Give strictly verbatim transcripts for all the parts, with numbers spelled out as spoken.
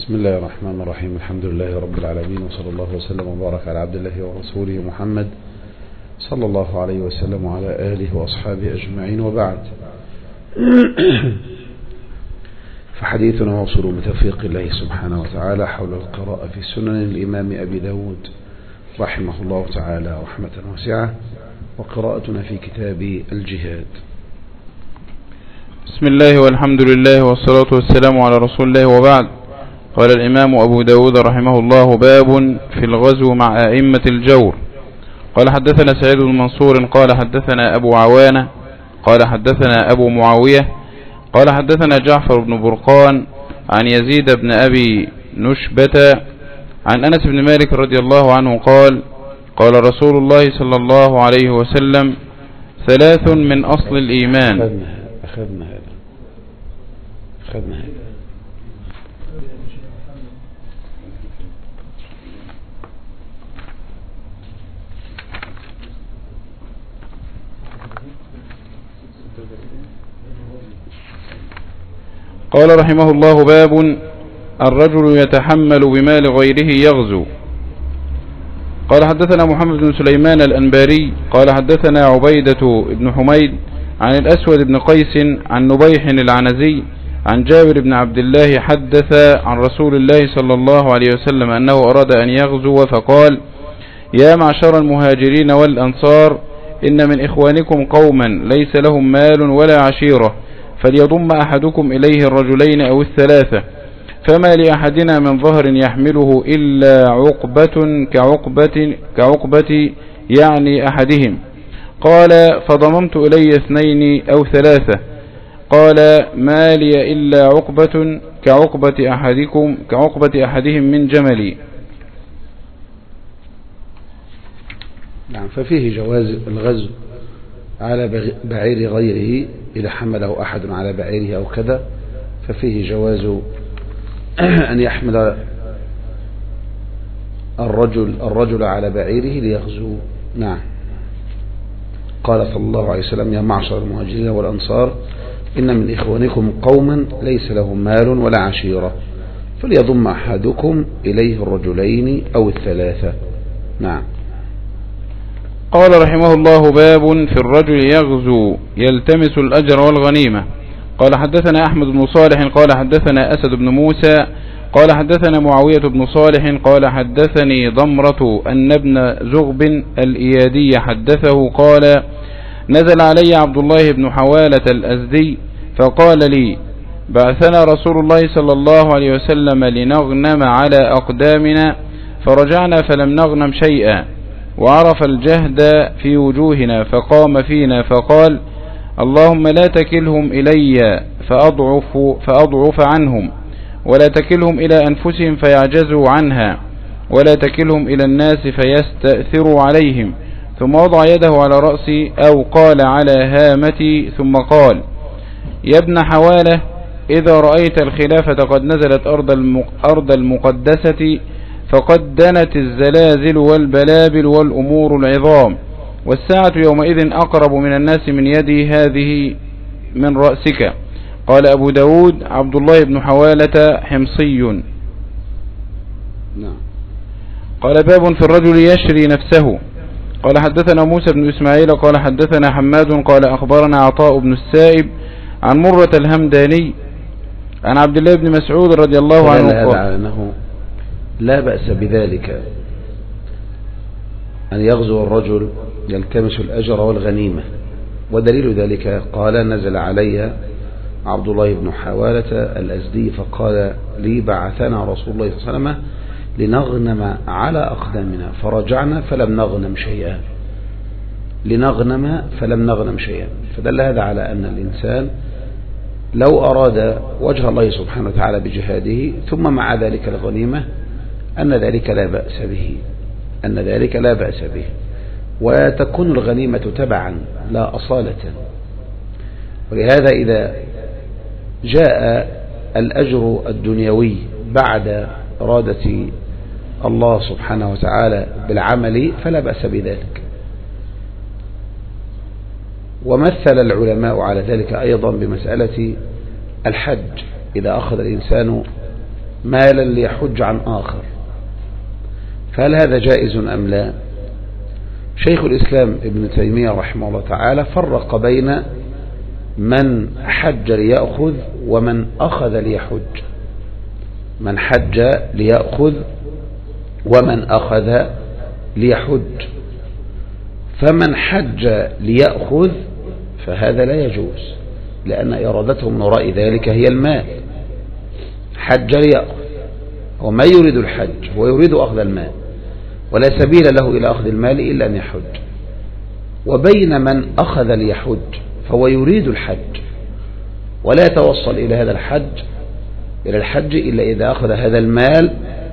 بسم الله الرحمن الرحيم. الحمد لله رب العالمين، وصلى الله وسلم وبارك على عبد الله ورسوله محمد صلى الله عليه وسلم وعلى آله وأصحابه أجمعين، وبعد. فحديثنا موصول بتوفيق الله سبحانه وتعالى حول القراءة في سنن الإمام أبي داود رحمه الله تعالى رحمة واسعة، وقراءتنا في كتاب الجهاد. بسم الله والحمد لله والصلاة والسلام على رسول الله، وبعد. قال الإمام أبو داود رحمه الله: باب في الغزو مع أئمة الجور. قال حدثنا سعيد بن منصور قال حدثنا أبو عوانة قال حدثنا أبو معاوية قال حدثنا جعفر بن برقان عن يزيد بن أبي نشبة عن أنس بن مالك رضي الله عنه قال: قال رسول الله صلى الله عليه وسلم: ثلاث من أصل الإيمان. أخذنا هذا أخذنا هذا قال رحمه الله: باب الرجل يتحمل بمال غيره يغزو. قال حدثنا محمد بن سليمان الأنباري قال حدثنا عبيدة بن حميد عن الأسود بن قيس عن نبيح العنزي عن جابر بن عبد الله حدث عن رسول الله صلى الله عليه وسلم أنه أراد أن يغزو فقال: يا معشر المهاجرين والأنصار، إن من إخوانكم قوما ليس لهم مال ولا عشيرة، فليضم أحدكم إليه الرجلين أو الثلاثة، فما لأحدنا من ظهر يحمله إلا عقبة كعقبة, كعقبة يعني أحدهم. قال: فضممت إلي اثنين أو ثلاثة. قال: ما لي إلا عقبة كعقبة أحدكم كعقبة أحدهم من جملي. نعم. ففيه جواز الغزو على بعير غيره إذا حمله أحد على بعيره أو كذا، ففيه جواز أن يحمل الرجل الرجل على بعيره ليغزو. نعم. قال صلى الله عليه وسلم: يا معشر المهاجرين والأنصار، إن من إخوانكم قوما ليس لهم مال ولا عشيرة، فليضم أحدكم إليه الرجلين أو الثلاثة. نعم. قال رحمه الله: باب في الرجل يغزو يلتمس الأجر والغنيمة. قال حدثنا أحمد بن صالح قال حدثنا أسد بن موسى قال حدثنا معاوية بن صالح قال حدثني ضمرة أن ابن زغب الإيادي حدثه قال: نزل علي عبد الله بن حوالة الأزدي فقال لي: بعثنا رسول الله صلى الله عليه وسلم لنغنم على أقدامنا، فرجعنا فلم نغنم شيئا، وعرف الجهد في وجوهنا، فقام فينا فقال: اللهم لا تكلهم إلي فأضعف, فأضعف عنهم، ولا تكلهم إلى أنفسهم فيعجزوا عنها، ولا تكلهم إلى الناس فيستأثروا عليهم. ثم وضع يده على رأسي أو قال على هامتي، ثم قال: يا ابن حوالة، إذا رأيت الخلافة قد نزلت أرض المقدسة فقد دنت الزلازل والبلابل والأمور العظام، والساعة يومئذ أقرب من الناس من يدي هذه من رأسك. قال أبو داود: عبد الله بن حوالة حمصي. نعم. قال: باب في الرجل يشري نفسه. قال حدثنا موسى بن إسماعيل قال حدثنا حماد قال أخبرنا عطاء بن السائب عن مرة الهمداني عن عبد الله بن مسعود رضي الله عنه قال أنه لا بأس بذلك أن يغزو الرجل يلتمس الأجر والغنيمة، ودليل ذلك قال: نزل علي عبد الله بن حوالة الأزدي فقال لي: بعثنا رسول الله صلى الله عليه وسلم لنغنم على أقدامنا، فرجعنا فلم نغنم شيئا. لنغنم فلم نغنم شيئا. فدل هذا على أن الإنسان لو أراد وجه الله سبحانه وتعالى بجهاده ثم مع ذلك الغنيمة أن ذلك لا بأس به أن ذلك لا بأس به وتكون الغنيمة تبعا لا أصالة. ولهذا إذا جاء الأجر الدنيوي بعد إرادة الله سبحانه وتعالى بالعمل فلا بأس بذلك. ومثل العلماء على ذلك أيضا بمسألة الحج. إذا أخذ الإنسان مالا ليحج عن آخر، فهل هذا جائز أم لا؟ شيخ الإسلام ابن تيمية رحمه الله تعالى فرق بين من حج ليأخذ ومن أخذ ليحج. من حج ليأخذ ومن أخذ ليحج. فمن حج ليأخذ فهذا لا يجوز، لأن إرادته من وراء ذلك هي المال. حج ليأخذ، وما يريد الحج هو يريد أخذ المال، ولا سبيل له إلى أخذ المال إلا أن يحج. وبين من أخذ ليحج فهو يريد الحج، ولا يتوصل إلى هذا الحج إلى الحج إلا إذا أخذ هذا المال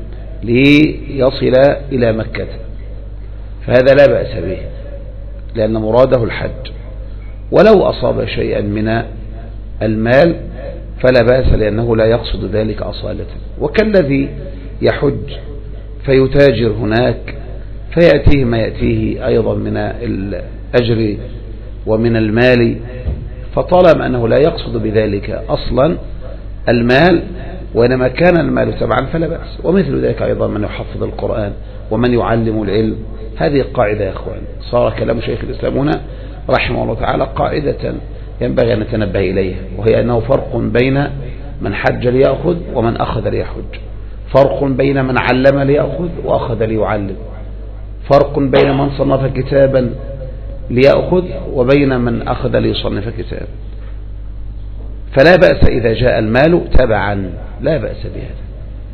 ليصل إلى مكة، فهذا لا بأس به لأن مراده الحج. ولو أصاب شيئا من المال فلا بأس، لأنه لا يقصد ذلك أصالة. وكالذي يحج فيتاجر هناك فيأتيه ما يأتيه أيضا من الأجر ومن المال، فطالما أنه لا يقصد بذلك أصلا المال وإنما كان المال تبعا فلا بأس. ومثل ذلك أيضا من يحفظ القرآن ومن يعلم العلم. هذه القاعدة يا أخوان، صار كلام شيخ الإسلام هنا رحمه الله تعالى قاعدة ينبغي أن نتنبه إليها، وهي أنه فرق بين من حج ليأخذ ومن أخذ ليحج، فرق بين من علم ليأخذ وأخذ ليعلم، فرق بين من صنف كتابا ليأخذ وبين من أخذ ليصنف كتابا. فلا بأس إذا جاء المال تبعا، لا بأس بهذا.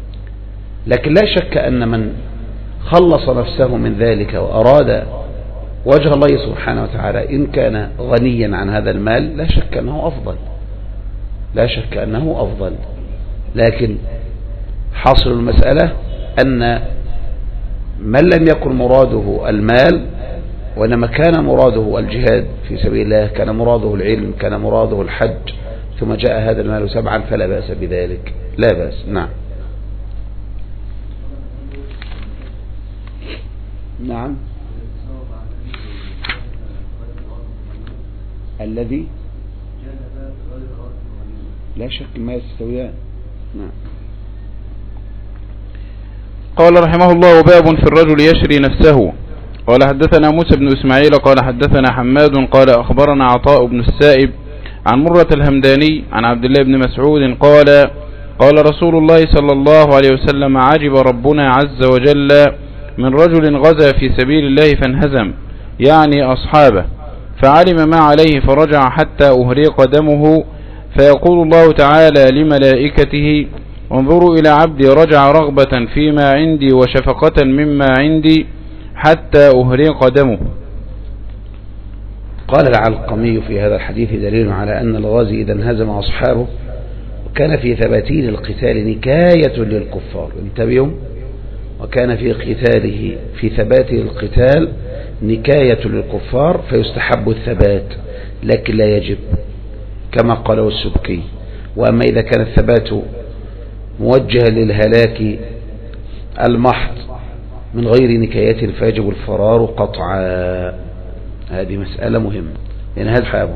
لكن لا شك أن من خلص نفسه من ذلك وأراد وجه الله سبحانه وتعالى إن كان غنيا عن هذا المال لا شك أنه أفضل، لا شك أنه أفضل. لكن حاصل المسألة أن من لم يكن مراده المال وإنما كان مراده الجهاد في سبيل الله، كان مراده العلم، كان مراده الحج، ثم جاء هذا المال سبعا فلا بأس بذلك، لا بأس. نعم نعم الذي لا شك ما يستويان. نعم. قال رحمه الله: باب في الرجل يشري نفسه. قال حدثنا موسى بن إسماعيل قال حدثنا حماد قال أخبرنا عطاء بن السائب عن مرة الهمداني عن عبد الله بن مسعود قال قال رسول الله صلى الله عليه وسلم: عجب ربنا عز وجل من رجل غزا في سبيل الله فانهزم، يعني أصحابه، فعلم ما عليه فرجع حتى أهريق دمه، فيقول الله تعالى لملائكته: انظروا إلى عبدي رجع رغبة فيما عندي وشفقة مما عندي حتى أهريق دمه. قال العلقمي في هذا الحديث دليل على أن الغازي إذا انهزم أصحابه وكان في ثباتين القتال نكاية للكفار. انتبهوا، وكان في قتاله في ثباته القتال نكاية للكفار، فيستحب الثبات لكن لا يجب كما قاله السبكي. وأما إذا كان الثبات موجها للهلاك المحض من غير نكاية فيجب الفرار قطعا. هذه مسألة مهمة. انهزم أصحابه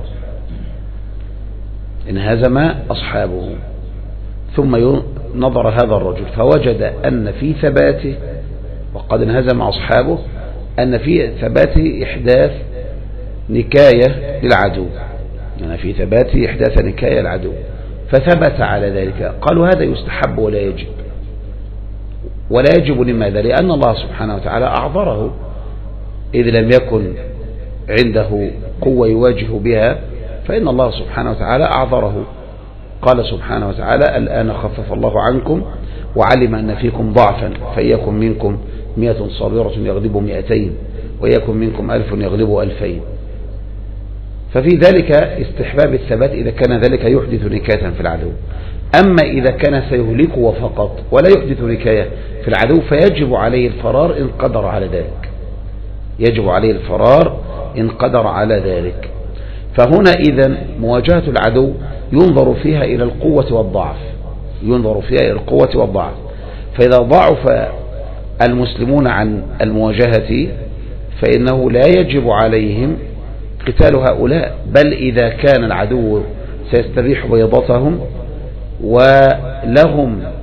انهزم أصحابه ثم نظر هذا الرجل فوجد أن في ثباته، وقد انهزم أصحابه، أن في ثباته إحداث نكاية للعدو، أن في ثباته إحداث نكاية للعدو، فثبت على ذلك. قالوا هذا يستحب ولا يجب. ولا يجب لماذا؟ لأن الله سبحانه وتعالى أعذره إذ لم يكن عنده قوة يواجه بها، فإن الله سبحانه وتعالى أعذره. قال سبحانه وتعالى: الآن خفف الله عنكم وعلم أن فيكم ضعفا فإيكم منكم مئة صابرة يغلبوا مئتين وإيكم منكم ألف يغلبوا ألفين. ففي ذلك استحباب الثبات إذا كان ذلك يحدث نكاية في العدو. أما إذا كان سيهلكه فقط ولا يحدث نكاية في العدو فيجب عليه الفرار إن قدر على ذلك، يجب عليه الفرار إن قدر على ذلك. فهنا إذن مواجهة العدو ينظر فيها إلى القوة والضعف، ينظر فيها إلى القوة والضعف. فإذا ضعف المسلمون عن المواجهة فإنه لا يجب عليهم قتال هؤلاء، بل إذا كان العدو سيستبيح بيضتهم ولهم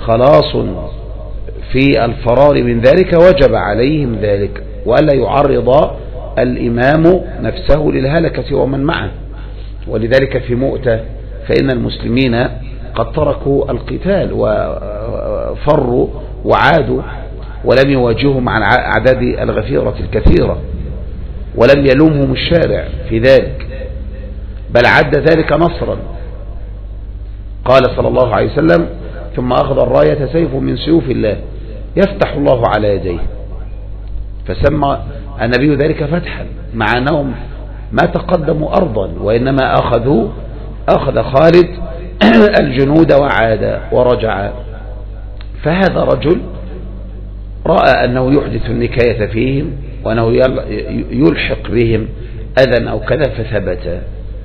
خلاص في الفرار من ذلك وجب عليهم ذلك، وألا يعرض الإمام نفسه للهلكة ومن معه. ولذلك في مؤتة فإن المسلمين قد تركوا القتال وفروا وعادوا ولم يواجهوا مع الأعداد الغفيرة الكثيرة، ولم يلومهم الشارع في ذلك، بل عد ذلك نصرا. قال صلى الله عليه وسلم: ثم أخذ الراية سيف من سيوف الله يفتح الله على يديه، فسمى النبي ذلك فتحا، مع أنهم ما تقدموا أرضا، وإنما أخذوا أخذ خالد الجنود وعاد ورجع. فهذا رجل رأى أنه يحدث النكاية فيهم وأنه يلحق بهم أذى أو كذا فثبت.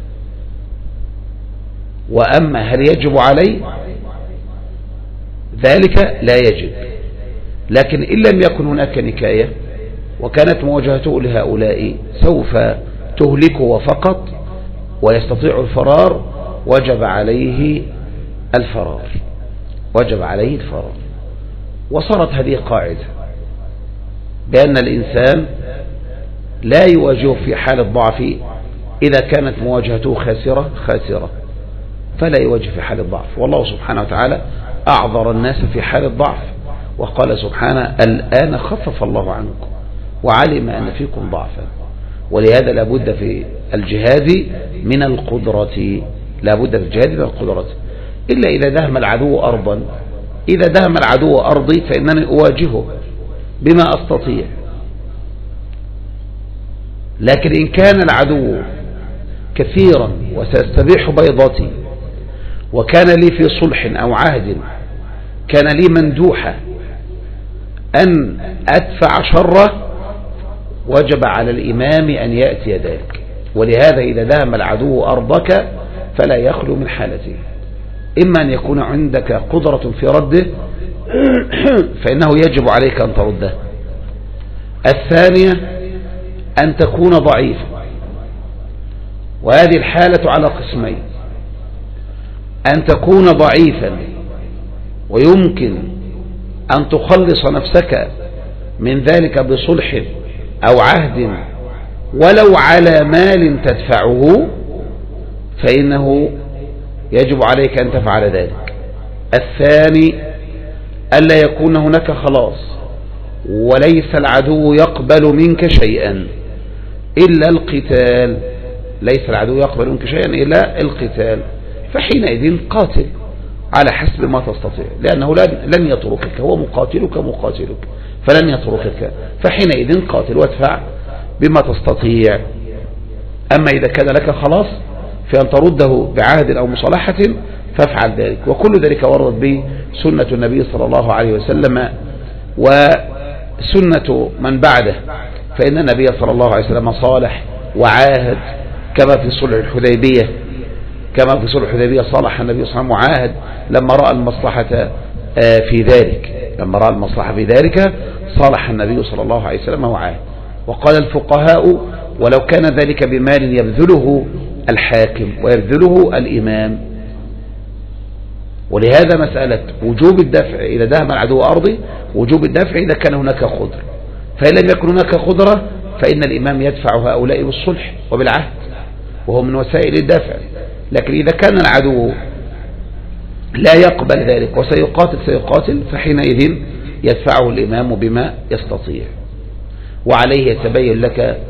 وأما هل يجب عليه ذلك؟ لا يجب، لكن إن لم يكن هناك نكاية وكانت مواجهته لهؤلاء سوف تهلكه فقط ويستطيع الفرار، وجب عليه الفرار، وجب عليه الفرار. وصارت هذه قاعدة بأن الإنسان لا يواجه في حال الضعف، إذا كانت مواجهته خاسرة خاسرة فلا يواجه في حال الضعف. والله سبحانه وتعالى أعذر الناس في حال الضعف، وقال سبحانه: الآن خفف الله عنكم وعلم أن فيكم ضعفا. ولهذا لابد في الجهاد من القدرة، لابد في الجهاد من القدرة، إلا إذا دهم العدو أرضا. إذا دهم العدو أرضي فإنني أواجهه بما أستطيع، لكن إن كان العدو كثيرا وسأستبيح بيضتي وكان لي في صلح أو عهد، كان لي مندوحة أن أدفع شره، وجب على الإمام أن يأتي ذلك. ولهذا إذا دهم العدو أرضك فلا يخلو من حالته، إما أن يكون عندك قدرة في رده فإنه يجب عليك أن ترده. الثانية أن تكون ضعيفا، وهذه الحالة على قسمين: أن تكون ضعيفا ويمكن أن تخلص نفسك من ذلك بصلح أو عهد ولو على مال تدفعه، فإنه يجب عليك أن تفعل ذلك. الثاني ألا يكون هناك خلاص وليس العدو يقبل منك شيئا إلا القتال، ليس العدو يقبل منك شيئا إلا القتال، فحينئذ قاتل على حسب ما تستطيع، لأنه لن يتركك، هو مقاتلك مقاتلك فلن يتركك، فحينئذ قاتل وادفع بما تستطيع. أما إذا كان لك خلاص في أن ترده بعهد أو مصالحة فافعل ذلك. وكل ذلك ورد به سنة النبي صلى الله عليه وسلم وسنة من بعده، فإن النبي صلى الله عليه وسلم صالح وعاهد، كما في صلح الحديبية، كما في صلح الحديبية صالح النبي صلى الله عليه وسلم وعاهد لما رأى المصلحة في ذلك، لما رأى المصلحة في ذلك صالح النبي صلى الله عليه وسلم وعاهد. وقال الفقهاء: ولو كان ذلك بمال يبذله الحاكم ويبذله الإمام. ولهذا مسألة وجوب الدفع إذا دهم العدو أرضي، وجوب الدفع إذا كان هناك خضر، فإن لم يكن هناك خضرة فإن الإمام يدفع هؤلاء بالصلح وبالعهد، وهو من وسائل الدفع. لكن إذا كان العدو لا يقبل ذلك وسيقاتل سيقاتل فحينئذ يدفعه الإمام بما يستطيع. وعليه يتبين لك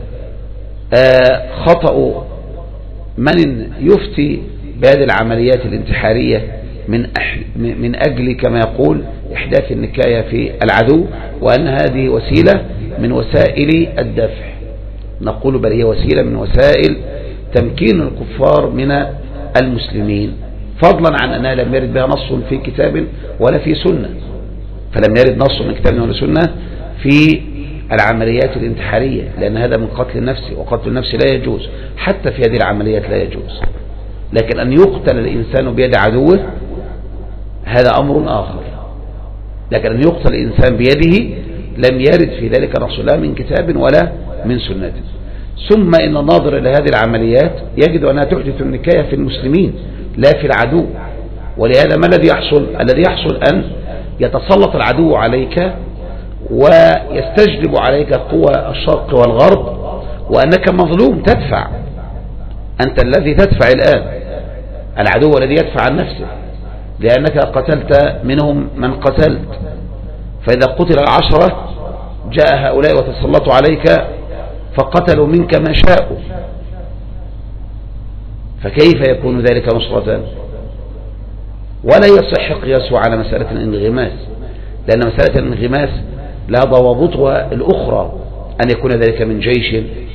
خطأ من يفتي بهذه العمليات الانتحارية من من أجل كما يقول إحداث النكاية في العدو، وأن هذه وسيلة من وسائل الدفع. نقول بل هي وسيلة من وسائل تمكين الكفار من المسلمين، فضلا عن أنها لم يرد بها نص في كتاب ولا في سنة، فلم يرد نص من كتاب ولا سنة في العمليات الانتحارية، لأن هذا من قتل النفس، وقتل النفس لا يجوز، حتى في هذه العمليات لا يجوز. لكن أن يقتل الإنسان بيد عدوه هذا أمر آخر. لكن أن يقتل الإنسان بيده لم يرد في ذلك نص لا من كتاب ولا من سنة. ثم إن الناظر إلى هذه العمليات يجد أنها تحدث النكاية في المسلمين لا في العدو. ولهذا ما الذي يحصل؟ الذي يحصل أن يتسلط العدو عليك ويستجلب عليك قوى الشرق والغرب وأنك مظلوم تدفع، أنت الذي تدفع الآن، العدو الذي يدفع عن نفسه، لأنك قتلت منهم من قتلت، فإذا قتل العشرة جاء هؤلاء وتسلطوا عليك فقتلوا منك ما شاءوا، فكيف يكون ذلك نصرة؟ ولا يصح قياسه على مسألة الانغماس، لأن مسألة الانغماس لا ضوابطها الأخرى، أن يكون ذلك من جيش،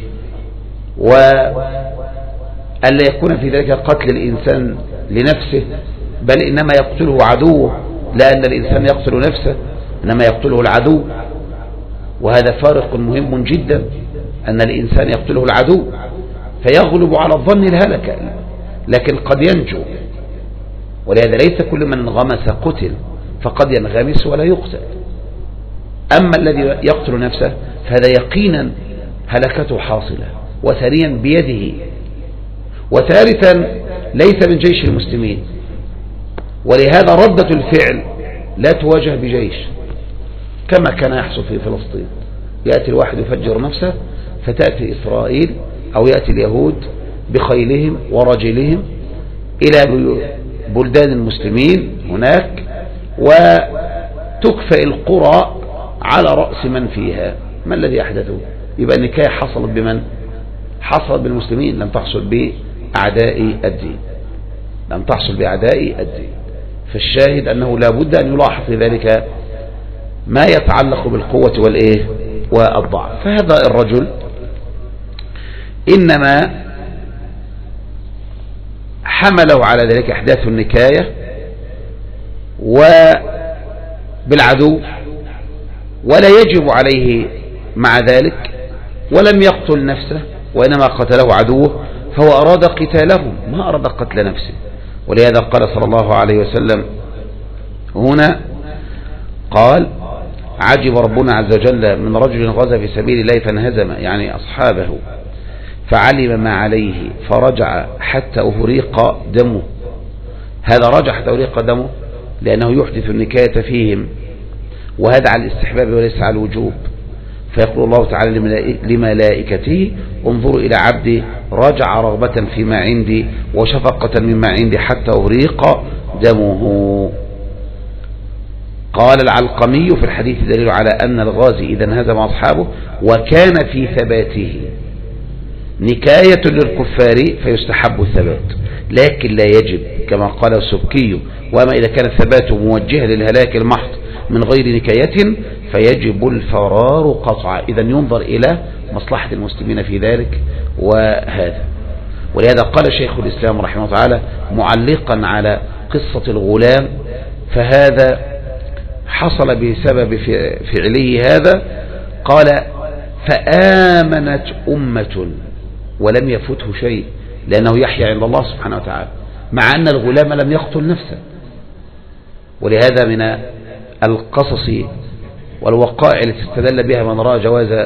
وأن لا يكون في ذلك قتل الإنسان لنفسه، بل إنما يقتله عدوه، لأن الإنسان يقتل نفسه إنما يقتله العدو، وهذا فارق مهم جدا، أن الإنسان يقتله العدو فيغلب على الظن الهلكة، لكن قد ينجو، ولهذا ليس كل من انغمس قتل، فقد ينغمس ولا يقتل. أما الذي يقتل نفسه فهذا يقينا هلكته حاصلة، وثانيا بيده، وثالثا ليس من جيش المسلمين، ولهذا ردة الفعل لا تواجه بجيش كما كان يحصل في فلسطين، يأتي الواحد يفجر نفسه فتأتي إسرائيل أو يأتي اليهود بخيلهم ورجلهم إلى بلدان المسلمين هناك وتكفئ القرى على رأس من فيها. ما الذي أحدثه؟ يبقى النكاية حصلت بمن؟ حصلت بالمسلمين، لم تحصل بأعداء الدين، لم تحصل بأعداء الدين. فالشاهد أنه لا بد أن يلاحظ في ذلك ما يتعلق بالقوة والإيه والضعف. فهذا الرجل إنما حمله على ذلك إحداث النكاية وبالعدو، ولا يجب عليه مع ذلك، ولم يقتل نفسه وإنما قتله عدوه، فهو أراد قتالهم ما أراد قتل نفسه. ولهذا قال صلى الله عليه وسلم هنا، قال: عجب ربنا عز وجل من رجل غزا في سبيل الله فانهزم، يعني أصحابه، فعلم ما عليه فرجع حتى أهريق دمه. هذا رجع حتى أهريق دمه لأنه يحدث النكاية فيهم، وهذا على الاستحباب وليس على الوجوب. فيقول الله تعالى لملائكته: انظروا إلى عبدي رجع رغبة فيما عندي وشفقة مما عندي حتى أهريق دمه. قال العلقمي في الحديث دليل على أن الغازي إذا انهزم أصحابه وكان في ثباته نكاية للكفار فيستحب الثبات، لكن لا يجب كما قال السبكي: وما إذا كان الثبات موجها للهلاك المحض من غير نكاية فيجب الفرار قطعا. إذا ينظر إلى مصلحة المسلمين في ذلك. وهذا ولهذا قال شيخ الإسلام رحمه الله تعالى معلقا على قصة الغلام: فهذا حصل بسبب فعله هذا، قال: فآمنت أمة ولم يفته شيء، لأنه يحيى عند الله سبحانه وتعالى، مع أن الغلام لم يقتل نفسه. ولهذا من القصص والوقائع التي استدل بها من رأى جواز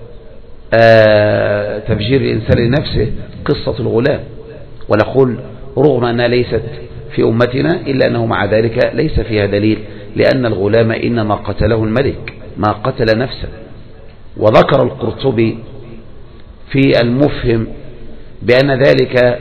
تفجير الإنسان لنفسه قصة الغلام. ونقول رغم أنها ليست في أمتنا إلا أنه مع ذلك ليس فيها دليل، لأن الغلام إنما قتله الملك ما قتل نفسه. وذكر القرطبي في المفهم بأن ذلك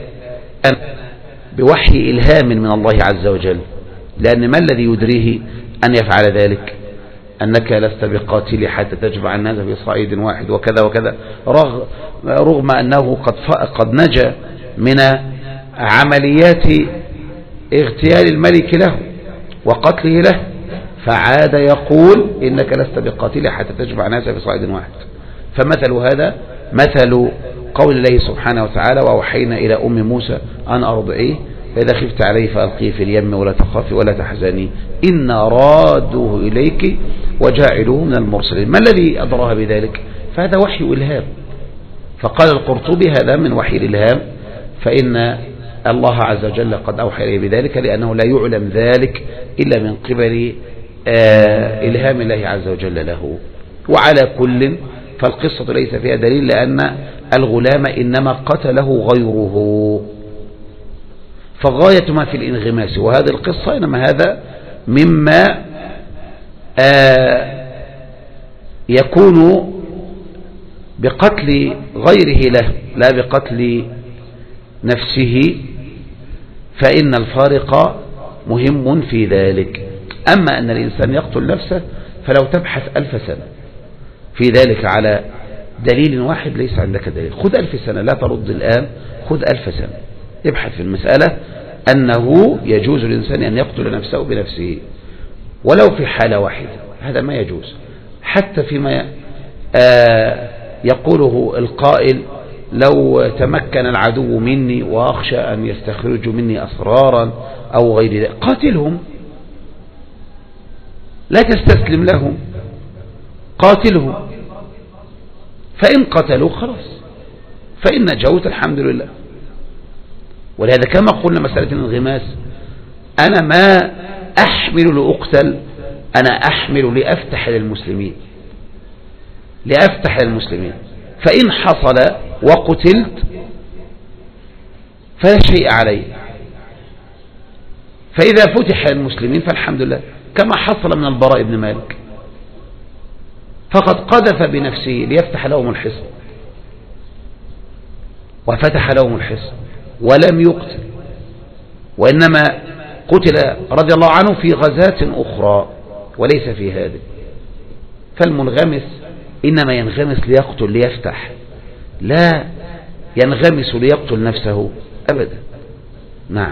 بوحي إلهام من الله عز وجل، لأن ما الذي يدريه أن يفعل ذلك؟ أنك لست بقاتل حتى تجمع الناس في صعيد واحد وكذا وكذا، رغم أنه قد قد نجا من عمليات اغتيال الملك له وقتله له، فعاد يقول إنك لست بقاتل حتى تجمع الناس في صعيد واحد. فمثل هذا مثل قول الله سبحانه وتعالى: وأوحينا إلى أم موسى أن أرضعيه فإذا خفت عليه فألقيه في اليم ولا تخافي ولا تحزني إنا رادوه إليك وجاعلوه من المرسلين. ما الذي أدراها بذلك؟ فهذا وحي إلهام. فقال القرطبي: هذا من وحي الإلهام، فإن الله عز وجل قد أوحى إليه بذلك، لأنه لا يعلم ذلك إلا من قبل آه إلهام الله عز وجل له. وعلى كل فالقصة ليس فيها دليل، لأن الغلام إنما قتله غيره، فغاية ما في الانغماس وهذه القصة إنما هذا مما آه يكون بقتل غيره له لا بقتل نفسه، فإن الفارق مهم في ذلك. أما أن الإنسان يقتل نفسه فلو تبحث ألف سنة في ذلك على دليل واحد ليس عندك دليل، خذ ألف سنة، لا ترد الآن، خذ ألف سنة ابحث في المسألة أنه يجوز للإنسان أن يقتل نفسه بنفسه ولو في حالة واحدة، هذا ما يجوز. حتى فيما آه يقوله القائل لو تمكن العدو مني وأخشى أن يستخرجوا مني أسرارا أو غير ذلك، قاتلهم، لا تستسلم لهم، قاتلهم، فإن قتلوا خلاص فإن نجوت الحمد لله. ولهذا كما قلنا مسألة الانغماس، أنا ما أحمل لأقتل، أنا أحمل لأفتح للمسلمين، لأفتح للمسلمين، فإن حصل وقتلت فلا شيء علي، فإذا فتح للمسلمين فالحمد لله، كما حصل من البراء بن مالك، فقد قذف بنفسه ليفتح لهم الحصن وفتح لهم الحصن ولم يقتل، وإنما قتل رضي الله عنه في غزاة أخرى وليس في هذه. فالمنغمس إنما ينغمس ليقتل ليفتح، لا ينغمس ليقتل نفسه أبدا. نعم.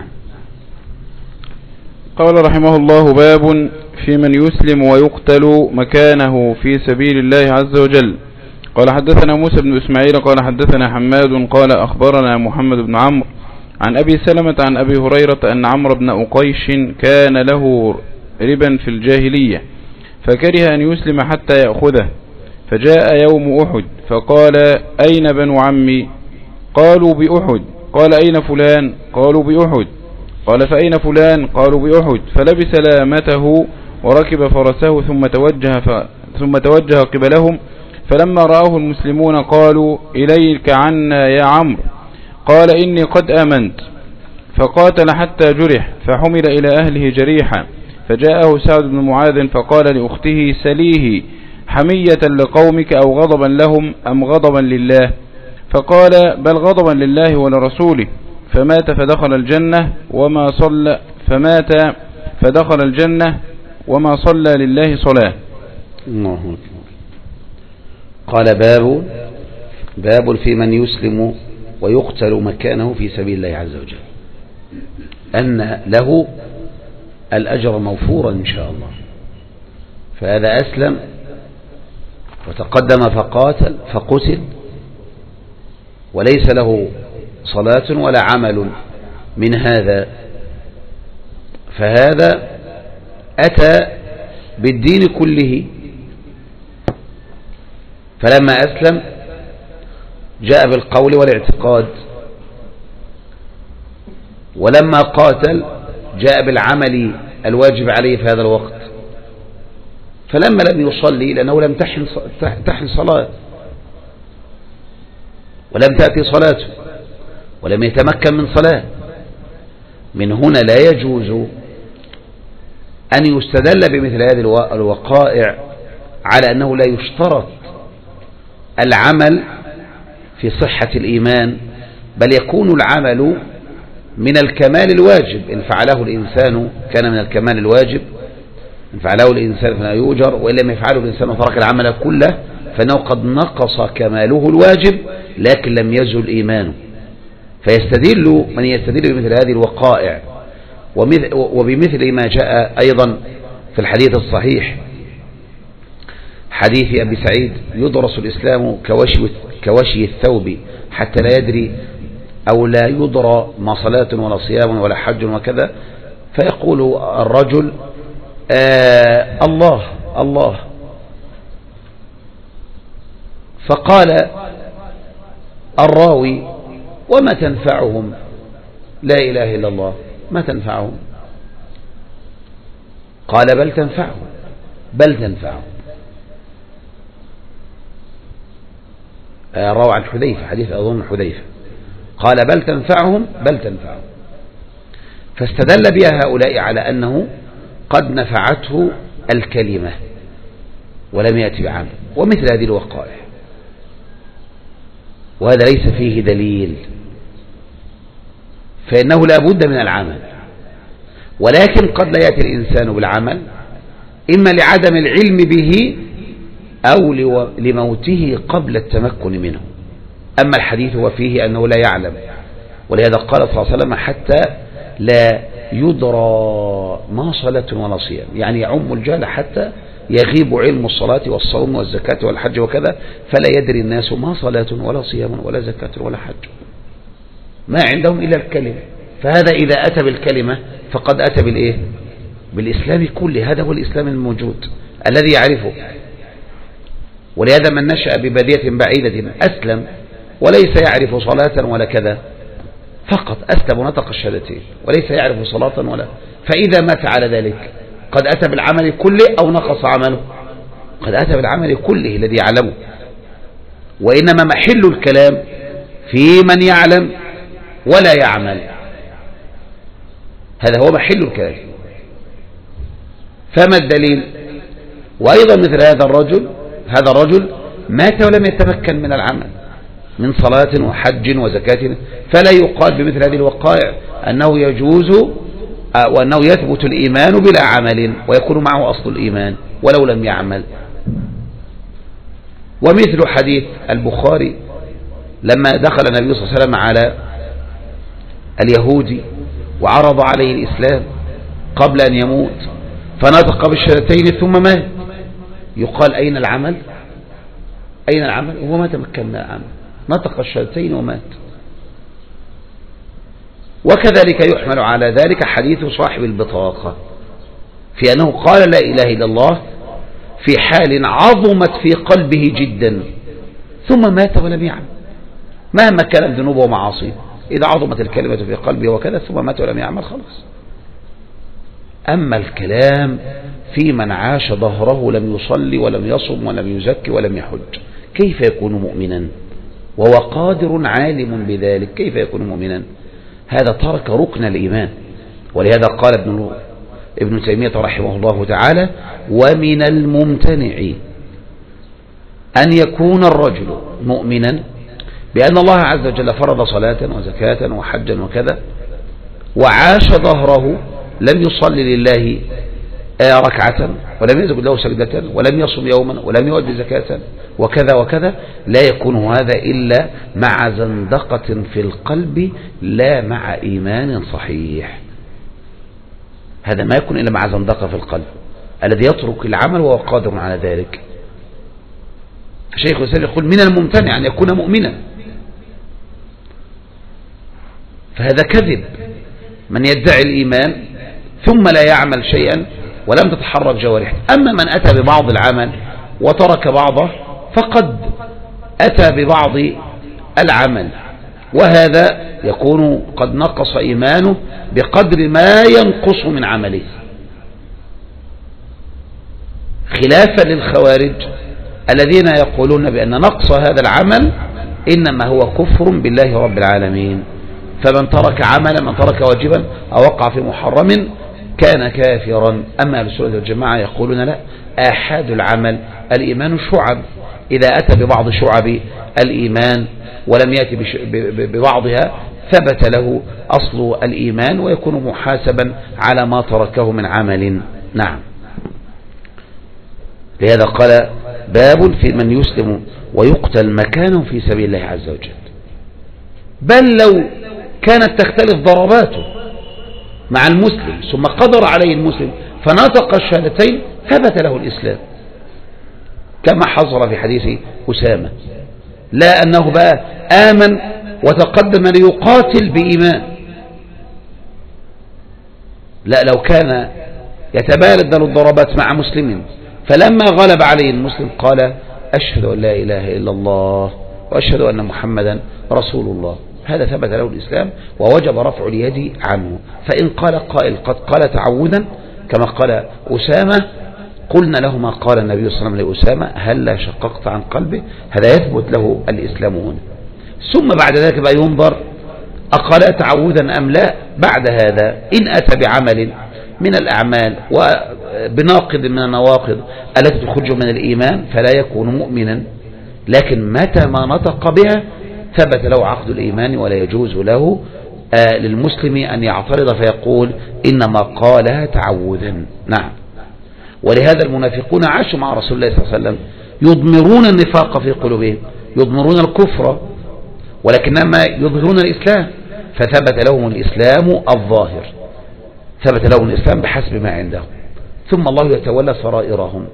قال رحمه الله: باب في من يسلم ويقتل مكانه في سبيل الله عز وجل. قال حدثنا موسى بن إسماعيل قال حدثنا حماد قال أخبرنا محمد بن عمرو عن أبي سلمة عن أبي هريرة أن عمرو بن أقيش كان له ربا في الجاهلية فكره أن يسلم حتى يأخذه، فجاء يوم أحد فقال: أين بنو عمي؟ قالوا: بأحد. قال: أين فلان؟ قالوا: بأحد. قال: فأين فلان؟ قالوا: بأحد. فلبس لامته وركب فرسه ثم توجه, ف... ثم توجه قبلهم، فلما رآه المسلمون قالوا: إليك عنا يا عمرو. قال: إني قد آمنت. فقاتل حتى جرح فحمل إلى أهله جريحا، فجاءه سعد بن معاذ فقال لأخته: سليه حمية لقومك أو غضبا لهم أم غضبا لله؟ فقال: بل غضبا لله ولرسوله. فمات فدخل الجنة وما صلى فمات فدخل الجنة وما صلى لله صلاة. الله أكبر. قال: باب باب في من يسلم ويقتل مكانه في سبيل الله عز وجل، أن له الأجر موفورا إن شاء الله. فهذا أسلم وتقدم فقاتل فقتل وليس له صلاة ولا عمل من هذا، فهذا أتى بالدين كله. فلما أسلم جاء بالقول والاعتقاد، ولما قاتل جاء بالعمل الواجب عليه في هذا الوقت. فلما لم يصلي لأنه لم تحن تحن صلاة ولم تأتي صلاته ولم يتمكن من صلاة، من هنا لا يجوز أن يستدل بمثل هذه الوقائع على أنه لا يشترط العمل في صحة الإيمان، بل يكون العمل من الكمال الواجب. إن فعله الإنسان كان من الكمال الواجب، إن فعله الإنسان فلا يؤجر، وإن لم يفعله الإنسان وترك العمل كله فإنه قد نقص كماله الواجب لكن لم يزل إيمانه. فيستدل من يستدل بمثل هذه الوقائع وبمثل ما جاء أيضا في الحديث الصحيح، حديث أبي سعيد: يدرس الإسلام كوشي, كوشي الثوب حتى لا يدري أو لا يدرى ما صلاة ولا صيام ولا حج وكذا، فيقول الرجل: آه الله الله. فقال الراوي: وما تنفعهم لا إله إلا الله؟ ما تنفعهم؟ قال: بل تنفعهم بل تنفعهم. آه روى عن حذيفة، حديث أظن حذيفة، قال: بل تنفعهم بل تنفعهم. فاستدل بها هؤلاء على أنه قد نفعته الكلمة ولم يأتي بعمل، ومثل هذه الوقائع، وهذا ليس فيه دليل، فإنه لا بد من العمل، ولكن قد لا يأتي الإنسان بالعمل إما لعدم العلم به أو لموته قبل التمكن منه. أما الحديث هو فيه أنه لا يعلم، ولهذا قال صلى الله عليه وسلم حتى لا يدرى ما صلاة ولا صيام، يعني يعم الجهل حتى يغيب علم الصلاة والصوم والزكاة والحج وكذا، فلا يدري الناس ما صلاة ولا صيام ولا زكاة ولا حج، ما عندهم إلا الكلمة. فهذا إذا أتى بالكلمة فقد أتى بالإيه؟ بالإسلام كله. هذا هو الإسلام الموجود الذي يعرفه. ولهذا من نشأ ببادية بعيدة أسلم وليس يعرف صلاة ولا كذا، فقط أسلم ونطق الشهادتين وليس يعرف صلاة ولا، فإذا مات على ذلك قد أتى بالعمل كله أو نقص عمله؟ قد أتى بالعمل كله الذي يعلمه. وإنما محل الكلام في من يعلم ولا يعمل، هذا هو محل الكلام. فما الدليل؟ وأيضا مثل هذا الرجل هذا الرجل مات ولم يتمكن من العمل من صلاة وحج وزكاة، فلا يقال بمثل هذه الوقائع أنه يجوز وأنه يثبت الإيمان بلا عمل ويكون معه أصل الإيمان ولو لم يعمل. ومثل حديث البخاري لما دخل النبي صلى الله عليه وسلم على اليهودي وعرض عليه الإسلام قبل أن يموت فنطق بالشهادتين ثم مات، يقال أين العمل؟ أين العمل؟ وهو ما تمكن من العمل، نطق الشهادتين ومات. وكذلك يحمل على ذلك حديث صاحب البطاقة في أنه قال لا إله إلا الله في حال عظمت في قلبه جدا ثم مات ولم يعمل، مهما كانت ذنوبه ومعاصيه، إذا عظمت الكلمة في قلبه وكذا ثم مات ولم يعمل خلاص. أما الكلام في من عاش ظهره لم يصلي ولم يصم ولم يزكي ولم يحج، كيف يكون مؤمنا وهو قادر عالم بذلك؟ كيف يكون مؤمنا؟ هذا ترك ركن الإيمان. ولهذا قال ابن ابن تيمية رحمه الله تعالى: ومن الممتنع أن يكون الرجل مؤمنا بأن الله عز وجل فرض صلاة وزكاة وحجا وكذا، وعاش ظهره لم يصلي لله ركعة ولم يسجد له سجدة ولم يصم يوما ولم يؤدي زكاة وكذا وكذا، لا يكون هذا إلا مع زندقة في القلب لا مع إيمان صحيح. هذا ما يكون إلا مع زندقة في القلب، الذي يترك العمل وهو قادر على ذلك. الشيخ الإسلام يقول من الممتنع أن يكون مؤمنا، فهذا كذب من يدعي الإيمان ثم لا يعمل شيئا ولم تتحرك جوارحه. أما من أتى ببعض العمل وترك بعضه فقد أتى ببعض العمل، وهذا يكون قد نقص إيمانه بقدر ما ينقص من عمله، خلافا للخوارج الذين يقولون بأن نقص هذا العمل إنما هو كفر بالله رب العالمين، فمن ترك عملا من ترك واجبا أو وقع في محرم كان كافرا. أما أهل السنة والجماعة يقولون لا، آحاد العمل الإيمان شعب، إذا أتى ببعض شعب الإيمان ولم يأتي ببعضها ثبت له أصل الإيمان ويكون محاسبا على ما تركه من عمل. نعم. لهذا قال: باب في من يسلم ويقتل مكانه في سبيل الله عز وجل. بل لو كانت تختلف ضرباته مع المسلم ثم قدر عليه المسلم فنطق الشهادتين ثبت له الإسلام، كما حصل في حديث أسامة، لا أنه بقى آمن وتقدم ليقاتل بإيمان، لا، لو كان يتبادل الضربات مع مسلم فلما غلب عليه المسلم قال: أشهد أن لا إله إلا الله وأشهد أن محمدا رسول الله، هذا ثبت له الإسلام ووجب رفع اليد عنه. فإن قال قائل قد قال تعوذا كما قال أسامة، قلنا له ما قال النبي صلى الله عليه وسلم لأسامة: هل لا شققت عن قلبه؟ هذا يثبت له الإسلام هنا. ثم بعد ذلك بقى ينظر أقال تعوذا أم لا. بعد هذا إن أتى بعمل من الأعمال وبناقض من النواقض التي تخرج من الإيمان فلا يكون مؤمنا، لكن متى ما نطق بها ثبت له عقد الإيمان ولا يجوز له آه للمسلم أن يعترض فيقول إنما قالها تعوذا. نعم. ولهذا المنافقون عاشوا مع رسول الله صلى الله عليه وسلم يضمرون النفاق في قلوبهم، يضمرون الكفر، ولكنما يظهرون الإسلام، فثبت لهم الإسلام الظاهر، ثبت لهم الإسلام بحسب ما عندهم، ثم الله يتولى سرائرهم.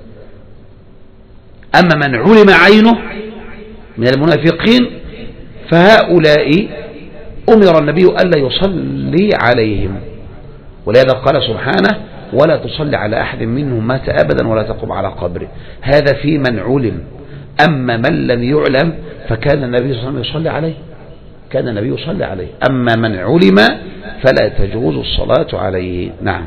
أما من علم عينه من المنافقين فهؤلاء أمر النبي ألا يصلي عليهم، ولهذا قال سبحانه ولا تصلي على أحد منهم مات أبدا ولا تقم على قبره. هذا في من علم. أما من لم يعلم فكان النبي صلى الله عليه وسلم يصلي عليه، كان النبي يصلي عليه. أما من علم فلا تجوز الصلاة عليه. نعم.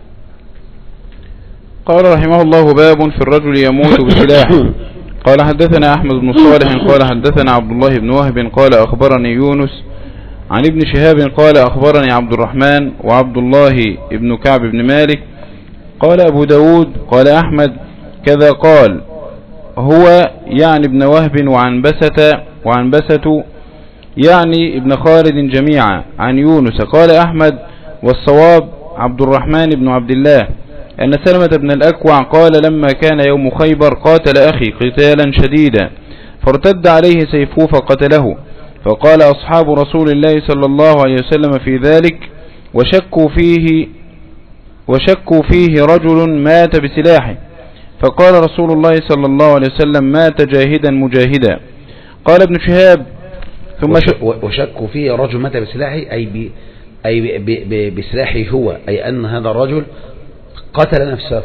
قال رحمه الله باب في الرجل يموت بسلاح. قال حدثنا أحمد بن صالح قال حدثنا عبد الله بن وهب قال أخبرني يونس عن ابن شهاب قال أخبرني عبد الرحمن وعبد الله بن كعب بن مالك قال أبو داود قال أحمد كذا قال هو يعني ابن وهب وعنبسة وعنبسة يعني ابن خالد جميعا عن يونس. قال أحمد والصواب عبد الرحمن بن عبد الله أن سلمة بن الأكوع قال لما كان يوم خيبر قاتل أخي قتالا شديدا فارتد عليه سيفه فقتله، فقال أصحاب رسول الله صلى الله عليه وسلم في ذلك وشكوا فيه وشكوا فيه رجل مات بسلاحه، فقال رسول الله صلى الله عليه وسلم مات جاهدا مجاهدا. قال ابن شهاب ثم وشكوا فيه رجل مات بسلاحه أي, ب... أي ب... ب... بسلاحه هو، أي أن هذا الرجل قتل نفسه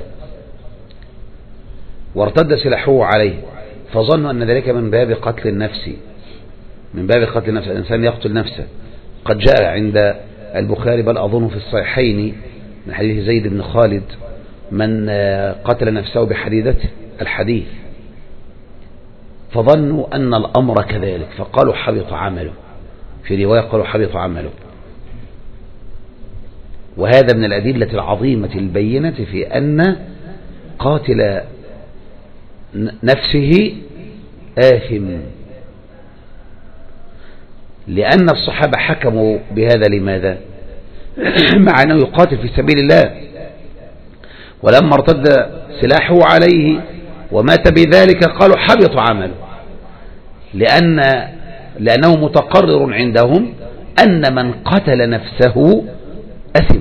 وارتد سلاحه عليه، فظنوا أن ذلك من باب قتل النفس، من باب قتل النفس، الإنسان يقتل نفسه. قد جاء عند البخاري بل أظن في الصحيحين من حديث زيد بن خالد من قتل نفسه بحديدته الحديث، فظنوا أن الأمر كذلك فقالوا حبط عمله، في رواية قالوا حبط عمله. وهذا من الأدلة العظيمة البينة في أن قاتل نفسه آثم، لأن الصحابة حكموا بهذا. لماذا؟ مع أنه يقاتل في سبيل الله، ولما ارتد سلاحه عليه ومات بذلك قالوا حبط عمله، لأن لأنه متقرر عندهم أن من قتل نفسه أثم،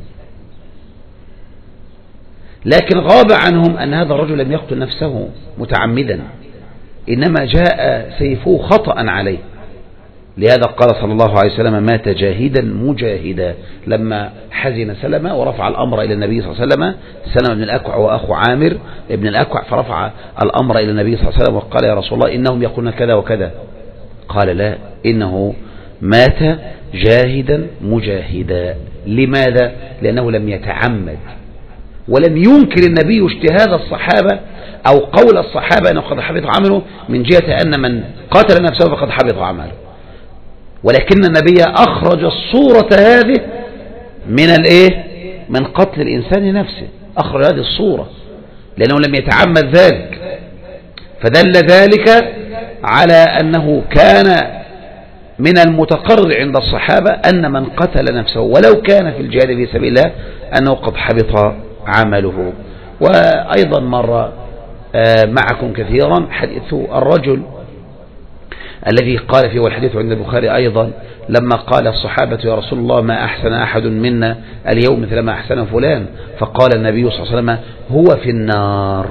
لكن غاب عنهم أن هذا الرجل لم يقتل نفسه متعمدا، إنما جاء سيفه خطأ عليه. لهذا قال صلى الله عليه وسلم مات جاهدا مجاهدا لما حزن سلمة ورفع الأمر إلى النبي صلى الله عليه وسلم، سلمة بن الأكوع وأخو عامر ابن الأكوع، فرفع الأمر إلى النبي صلى الله عليه وسلم وقال يا رسول الله إنهم يقولون كذا وكذا، قال لا، إنه مات جاهدا مجاهدا. لماذا؟ لأنه لم يتعمد، ولم ينكر النبي اجتهاد الصحابة أو قول الصحابة أنه قد حبط عمله من جهة أن من قتل نفسه فقد حبط عمله، ولكن النبي أخرج الصورة هذه من الإيه؟ من قتل الإنسان نفسه، أخرج هذه الصورة لأنه لم يتعمد ذلك، فدل ذلك على أنه كان من المتقرر عند الصحابة أن من قتل نفسه ولو كان في الجهاد في سبيل الله أنه قد حبط عمله. وأيضا مر معكم كثيرا حديث الرجل الذي قال فيه، والحديث عند البخاري أيضا، لما قال الصحابة يا رسول الله ما أحسن أحد منا اليوم مثل ما أحسن فلان، فقال النبي صلى الله عليه وسلم هو في النار.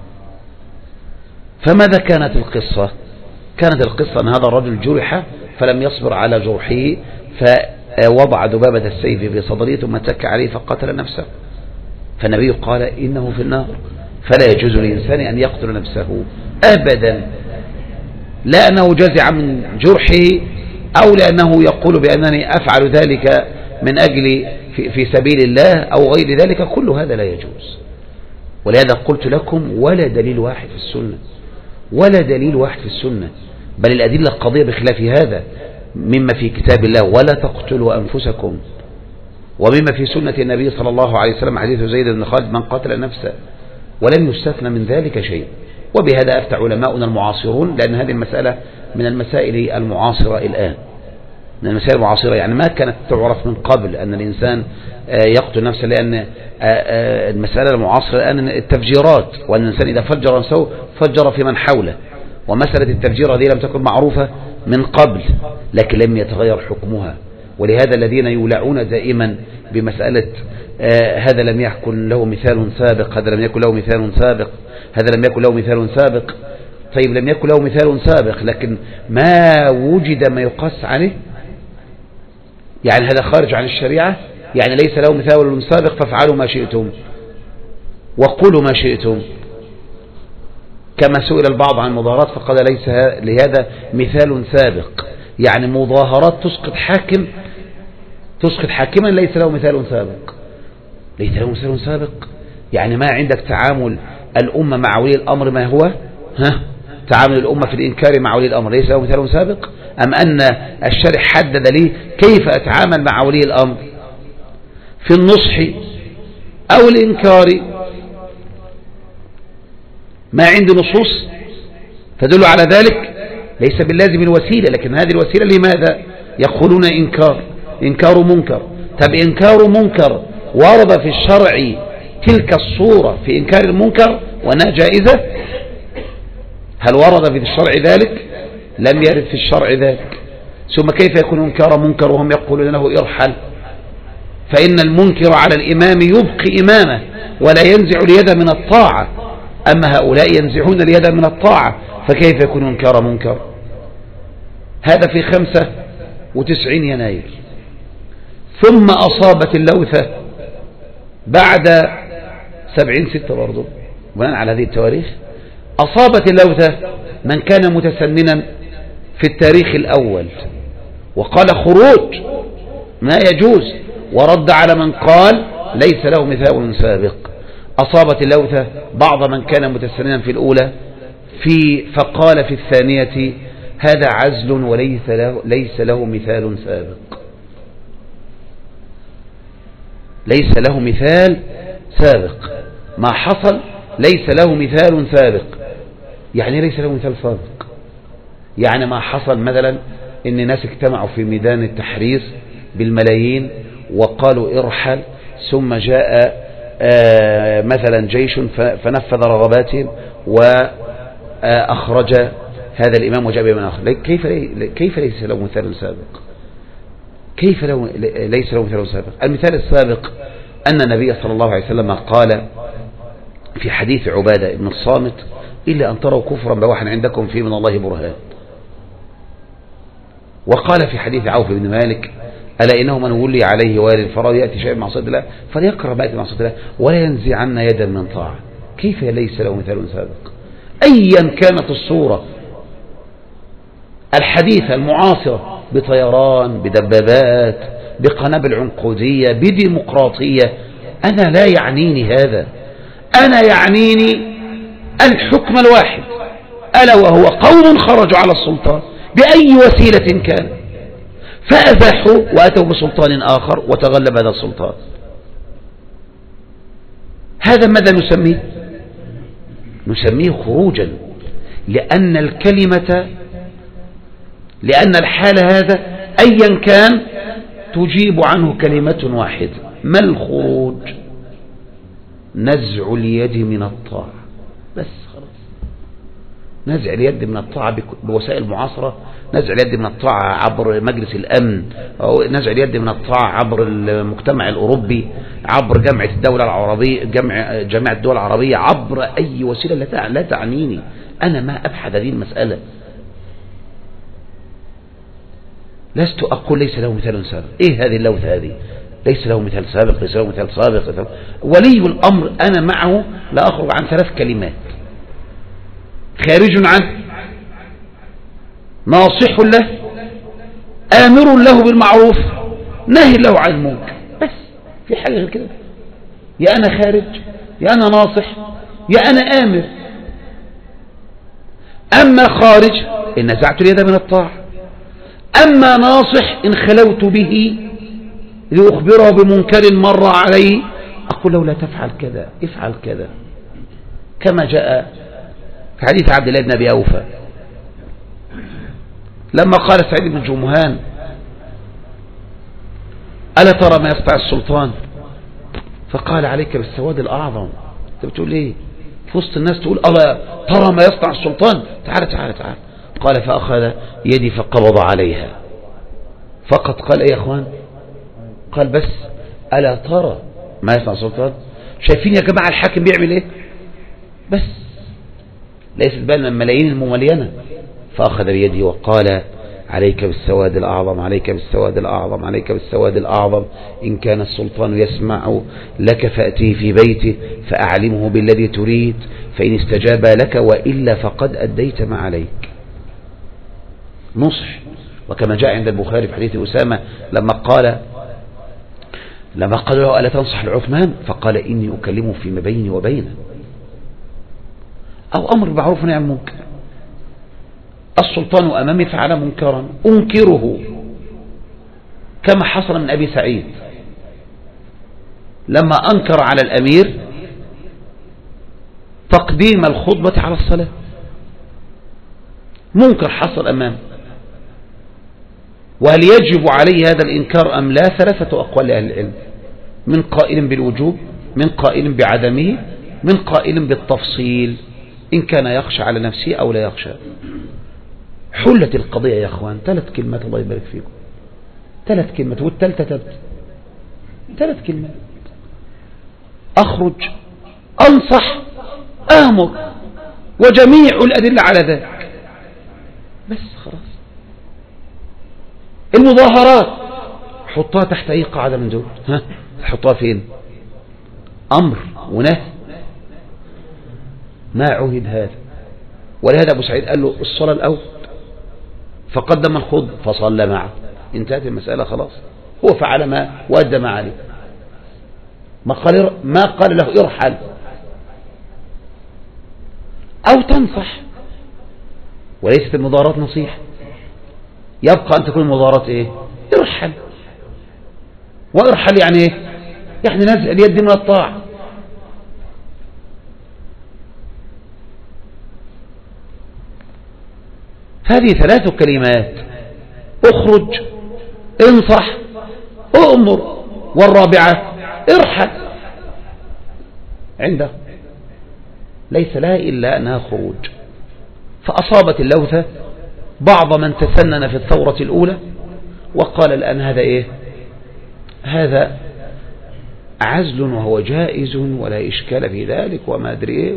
فماذا كانت القصة؟ كانت القصة أن هذا الرجل جرح فلم يصبر على جرحه فوضع ذبابة السيف في صدره ثم اتك عليه فقتل نفسه، فالنبي قال إنه في النار. فلا يجوز للإنسان أن يقتل نفسه أبدا، لا أنه جزع من جرحه أو لأنه يقول بأنني أفعل ذلك من أجل في, في سبيل الله أو غير ذلك، كل هذا لا يجوز. ولهذا قلت لكم ولا دليل واحد في السنة، ولا دليل واحد في السنة، بل الأدلة القضية بخلاف هذا مما في كتاب الله، ولا تقتلوا أنفسكم ومما في سنة النبي صلى الله عليه وسلم حديث زيد بن خالد من قتل نفسه ولم يستثنى من ذلك شيء. وبهذا أفتى علماؤنا المعاصرون، لأن هذه المسألة من المسائل المعاصرة الآن، من المسائل المعاصرة، يعني ما كانت تعرف من قبل أن الإنسان يقتل نفسه، لأن المسألة المعاصرة الآن التفجيرات، وأن الإنسان إذا فجر نفسه فجر في من حوله، ومسألة التفجير هذه لم تكن معروفة من قبل لكن لم يتغير حكمها. ولهذا الذين يولعون دائما بمسألة آه هذا لم يكن له مثال سابق، هذا لم يكن له مثال سابق، هذا لم يكن له مثال سابق. طيب لم يكن له مثال سابق لكن ما وجد ما يقاس عليه، يعني هذا خارج عن الشريعة، يعني ليس له مثال سابق فافعلوا ما شئتم وقولوا ما شئتم. كما سئل البعض عن المظاهرات فقال ليس لهذا مثال سابق، يعني مظاهرات تسقط حاكم تسقط حاكما ليس له مثال سابق، ليس له مثال سابق. يعني ما عندك تعامل الأمة مع ولي الأمر ما هو ها تعامل الأمة في الإنكار مع ولي الأمر ليس له مثال سابق، أم أن الشرع حدد لي كيف أتعامل مع ولي الأمر في النصح أو الإنكار؟ ما عندي نصوص تدل على ذلك، ليس باللازم الوسيلة، لكن هذه الوسيلة لماذا يقولون إنكار إنكار منكر؟ طب إنكار منكر ورد في الشرع تلك الصورة في إنكار المنكر وأنها جائزة؟ هل ورد في الشرع ذلك؟ لم يرد في الشرع ذلك. ثم كيف يكون إنكار منكر وهم يقولون له ارحل؟ فإن المنكر على الإمام يبقي إمامه ولا ينزع اليد من الطاعة، أما هؤلاء ينزعون اليد من الطاعة، فكيف يكون إنكار منكر؟ هذا في خمسة وتسعين يناير. ثم أصابت اللوثة بعد سبعين ستة برضو بناء على هذه التواريخ. أصابت اللوثة من كان متسننا في التاريخ الأول وقال خروج ما يجوز، ورد على من قال ليس له مثال سابق. أصابت اللوثة بعض من كان متسننا في الأولى في فقال في الثانية هذا عزل وليس له, ليس له مثال سابق، ليس له مثال سابق. ما حصل ليس له مثال سابق، يعني ليس له مثال سابق، يعني ما حصل مثلا ان ناس اجتمعوا في ميدان التحرير بالملايين وقالوا ارحل، ثم جاء آه مثلا جيش فنفذ رغباتهم وأخرج هذا الإمام وجاء بمن آخر. كيف كيف ليس له مثال سابق؟ كيف له ليس له مثال سابق؟ المثال السابق أن النبي صلى الله عليه وسلم قال في حديث عبادة بن الصامت إلا أن تروا كفرا بواحا عندكم فيه من الله برهان. وقال في حديث عوف بن مالك ألا إنه من ولي عليه والي الفراد يأتي شيء من معصية الله فليقرأ ما يأتي من معصية الله ولا ينزعن يدا من طاعة. كيف ليس له مثال سابق؟ أيا كانت الصورة الحديثة المعاصرة بطيران بدبابات بقنابل عنقودية بديمقراطية، أنا لا يعنيني هذا، أنا يعنيني الحكم الواحد ألا وهو قوم خرجوا على السلطان بأي وسيلة كان فأزاحوا وأتوا بسلطان آخر وتغلب هذا السلطان. هذا ماذا نسميه؟ نسميه خروجا، لأن الكلمة لأن الحال هذا أيا كان تجيب عنه كلمة واحدة. ما الخروج؟ نزع اليد من الطاعة، بس خلاص. نزع اليد من الطاعة بوسائل معاصرة، نزع اليد من الطاعة عبر مجلس الأمن، أو نزع اليد من الطاعة عبر المجتمع الأوروبي، عبر جامعة الدولة العربية، جامعة جامعة الدول العربية، عبر أي وسيلة لا تعنيني. أنا ما أبحث هذه المسألة، لست أقول ليس له مثال سابق. إيه هذه اللوثة هذه؟ ليس له مثال سابق، ليس له مثال سابق. ولي الأمر أنا معه لا أخرج عن ثلاث كلمات: خارج عنه، ناصح له، آمر له بالمعروف، ناهي له عن المنكر. بس في حاجة غير كده؟ يا أنا خارج يا أنا ناصح يا أنا آمر. أما خارج إن نزعت اليد من الطاعة، أما ناصح إن خلوت به لأخبره بمنكر مر عليه أقول له لا تفعل كذا، افعل كذا، كما جاء في حديث عبد الله بن أبي أوفى لما قال سعيد بن جمهان ألا ترى ما يصنع السلطان؟ فقال عليك بالسواد الأعظم. أنت بتقول إيه في وسط الناس تقول ألا ترى ما يصنع السلطان؟ تعال تعال تعال. قال فأخذ يدي فقبض عليها فقط. قال إيه يا أخوان؟ قال بس ألا ترى ما يصنع السلطان؟ شايفين يا جماعة الحاكم بيعمل إيه؟ بس ليست بالنا الملايين المملينة. فأخذ بيدي وقال عليك بالسواد الأعظم، عليك بالسواد الأعظم، عليك بالسواد الأعظم. إن كان السلطان يسمع لك فأتيه في بيته فأعلمه بالذي تريد، فإن استجاب لك وإلا فقد أديت ما عليك. نصح. وكما جاء عند البخاري في حديث أسامة لما قال لما قال له ألا تنصح لعثمان؟ فقال إني أكلمه فيما بيني وبينه. أو أمر بالمعروف والنهي عن المنكر. السلطان أمامي فعل منكرا أنكره، كما حصل من أبي سعيد لما أنكر على الأمير تقديم الخطبة على الصلاة. منكر حصل أمامه، وهل يجب عليه هذا الإنكار أم لا؟ ثلاثة أقوال لأهل العلم، من قائل بالوجوب، من قائل بعدمه، من قائل بالتفصيل إن كان يخشى على نفسه أو لا يخشى. حلت القضية يا أخوان. ثلاث كلمات الله يبارك فيكم، ثلاث كلمات والثالثة تبت. ثلاث كلمات: أخرج، أنصح، آمر، وجميع الأدلة على ذلك. بس خلاص. المظاهرات حطها تحت أي قاعدة من دول. ها حطها فين؟ أمر ونهي. ما عهد هذا. ولهذا أبو سعيد قال له الصلاة الأول، فقدم الخض فصلى معه. انتهت المسألة خلاص. هو فعل ما وأدى ما عليه. ما قال ما قال له ارحل أو تنصح. وليست المظاهرات نصيحة. يبقى أن تكون المظاهرات إيه؟ ارحل. وارحل يعني إيه؟ يعني نزع اليد من الطاعة. هذه ثلاث كلمات: اخرج، انصح، أؤمر، والرابعة ارحل. عنده ليس لها إلا أنها خروج. فأصابت اللوثة بعض من تسنن في الثورة الأولى وقال الآن هذا إيه؟ هذا عزل وهو جائز ولا إشكال في ذلك وما أدري إيه.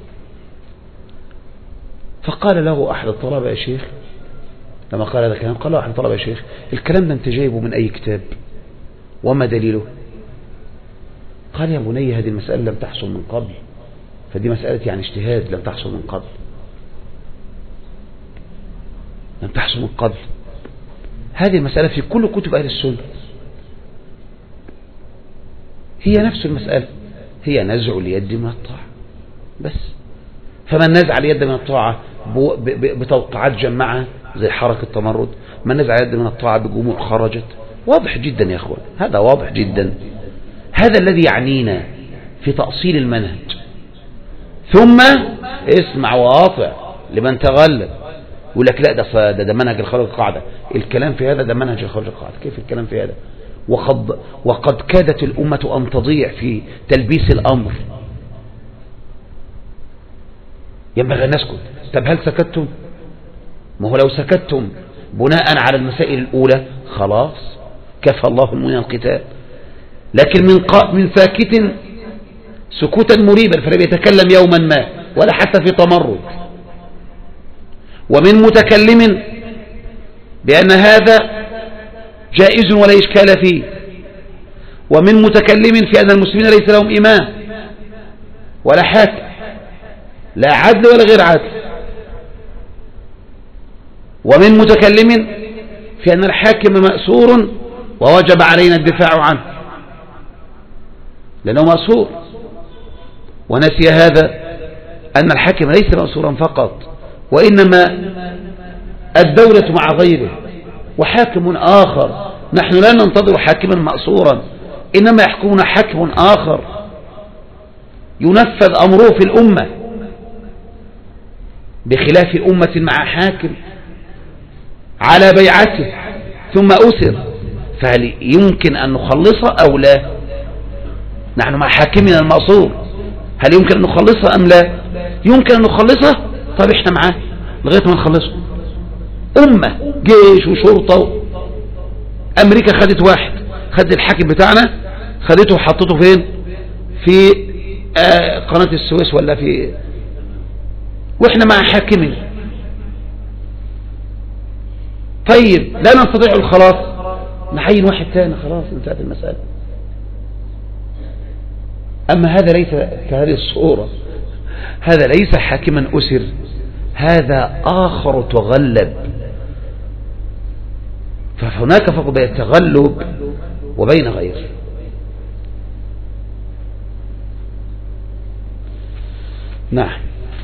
فقال له أحد الطلبة: يا شيخ، لما قال هذا الكلام قال له أحد الطلبة: يا شيخ، الكلام ده أنت جايبه من أي كتاب وما دليله؟ قال: يا بني، هذه المسألة لم تحصل من قبل، فدي مسألة يعني اجتهاد لم تحصل من قبل، لم تحصل من قبل. هذه المسألة في كل كتب أهل السنة هي نفس المسألة، هي نزع اليد من الطاعة بس. فمن نزع اليد من الطاعة بتوقعات جمعها زي حركة تمرد، من نزع اليد من الطاعة بجموع خرجت. واضح جدا يا أخوان، هذا واضح جدا. هذا الذي يعنينا في تأصيل المنهج. ثم اسمع واطع لمن تغلب. يقول لك لا ده, ده, ده منهج الخارج القاعدة. الكلام في هذا ده منهج الخارج القاعدة. كيف الكلام في هذا؟ وقد, وقد كادت الأمة أن تضيع في تلبيس الأمر. ينبغي أن نسكت. طب هل سكتتم؟ ما هو لو سكتتم بناء على المسائل الأولى خلاص كفى الله المؤمنين القتال. لكن من قا من ساكت سكوتا مريبا فلم يتكلم يوما ما ولا حتى في تمرد، ومن متكلم بأن هذا جائز ولا إشكال فيه، ومن متكلم في أن المسلمين ليس لهم إمام ولا حاكم، لا عدل ولا غير عدل، ومن متكلم في أن الحاكم مأسور ووجب علينا الدفاع عنه لأنه مأسور، ونسي هذا أن الحاكم ليس مأسورا فقط، وإنما الدولة مع غيره وحاكم آخر نحن لا ننتظر حاكما مأسورا، إنما يحكمنا حكم آخر ينفذ أمره في الأمة، بخلاف أمة مع حاكم على بيعته ثم أسر، فهل يمكن أن نخلصه أو لا؟ نحن مع حاكمنا المأسور، هل يمكن أن نخلصه أم لا؟ يمكن أن نخلصه. طب احنا معاه لغاية ما نخلصه. أمة جيش وشرطة، أمريكا خدت واحد، خدت الحاكم بتاعنا، خدته وحطته فين؟ في آه قناة السويس ولا في، واحنا مع حاكمنا. طيب لا نستطيع الخلاص، نعين واحد تاني، خلاص انتهت المسألة. أما هذا ليس كهذه الصورة، هذا ليس حاكما أسر، هذا آخر تغلب. فهناك فرق بين التغلب وبين غيره. نعم.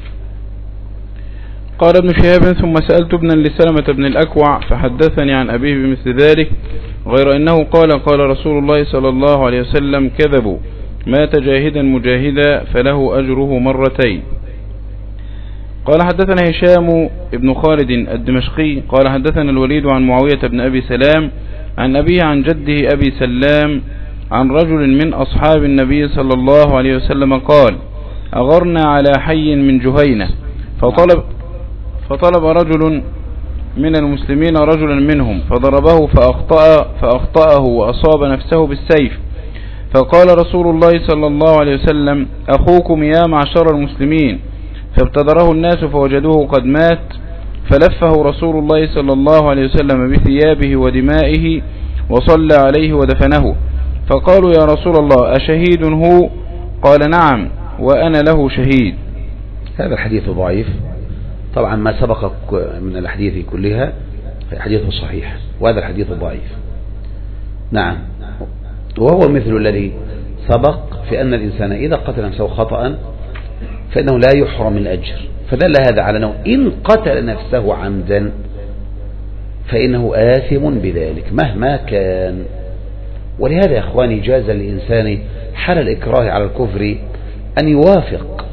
قال ابن شهاب ثم سألت ابنا لسلمة بن الأكوع فحدثني عن أبيه بمثل ذلك، غير أنه قال قال رسول الله صلى الله عليه وسلم كذبوا، مات جاهدا مجاهدا فله أجره مرتين. قال حدثنا هشام بن خالد الدمشقي قال حدثنا الوليد عن معاوية بن أبي سلام عن أبيه عن جده أبي سلام عن رجل من أصحاب النبي صلى الله عليه وسلم قال أغرنا على حي من جهينة فطلب, فطلب رجل من المسلمين رجلا منهم فضربه فأخطأ فأخطأه وأصاب نفسه بالسيف، فقال رسول الله صلى الله عليه وسلم أخوكم يا معشر المسلمين، فابتدره الناس فوجدوه قد مات، فلفه رسول الله صلى الله عليه وسلم بثيابه ودمائه وصلى عليه ودفنه، فقالوا يا رسول الله أشهيد هو؟ قال نعم وأنا له شهيد. هذا الحديث ضعيف طبعا، ما سبق من الحديث كلها حديث صحيح، وهذا الحديث ضعيف. نعم، وهو مثل الذي سبق في أن الإنسان إذا قتل نفسه خطأ فإنه لا يحرم الأجر، فدل هذا على أنه إن قتل نفسه عمدا فإنه آثم بذلك مهما كان. ولهذا يا أخواني جاز للإنسان حال الإكراه على الكفر أن يوافق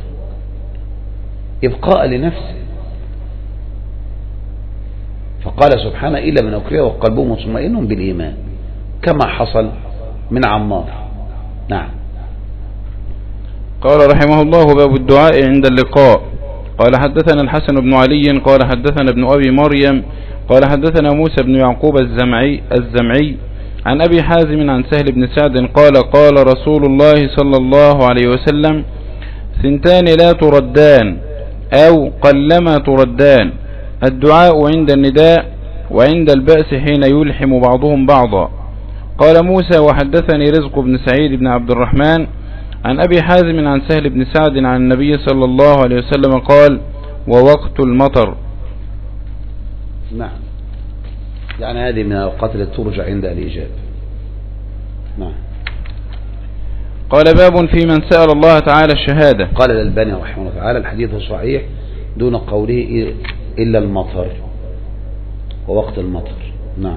إبقاء لنفسه، فقال سبحانه إلا من أكره وقلبه مطمئن بالإيمان، كما حصل من عمار. نعم. قال رحمه الله باب الدعاء عند اللقاء. قال حدثنا الحسن بن علي قال حدثنا ابن أبي مريم قال حدثنا موسى بن يعقوب الزمعي, الزمعي عن أبي حازم عن سهل بن سعد قال قال رسول الله صلى الله عليه وسلم ثنتان لا تردان أو قلما تردان، الدعاء عند النداء وعند البأس حين يلحم بعضهم بعضا. قال موسى وحدثني رزق بن سعيد بن عبد الرحمن عن أبي حازم عن سهل بن سعد عن النبي صلى الله عليه وسلم قال ووقت المطر. نعم، يعني هذه من الأوقات التي ترجع عند الإجابة. نعم. قال باب في من سأل الله تعالى الشهادة. قال الألباني رحمه الله تعالى الحديث صحيح دون قوله إلا المطر ووقت المطر. نعم.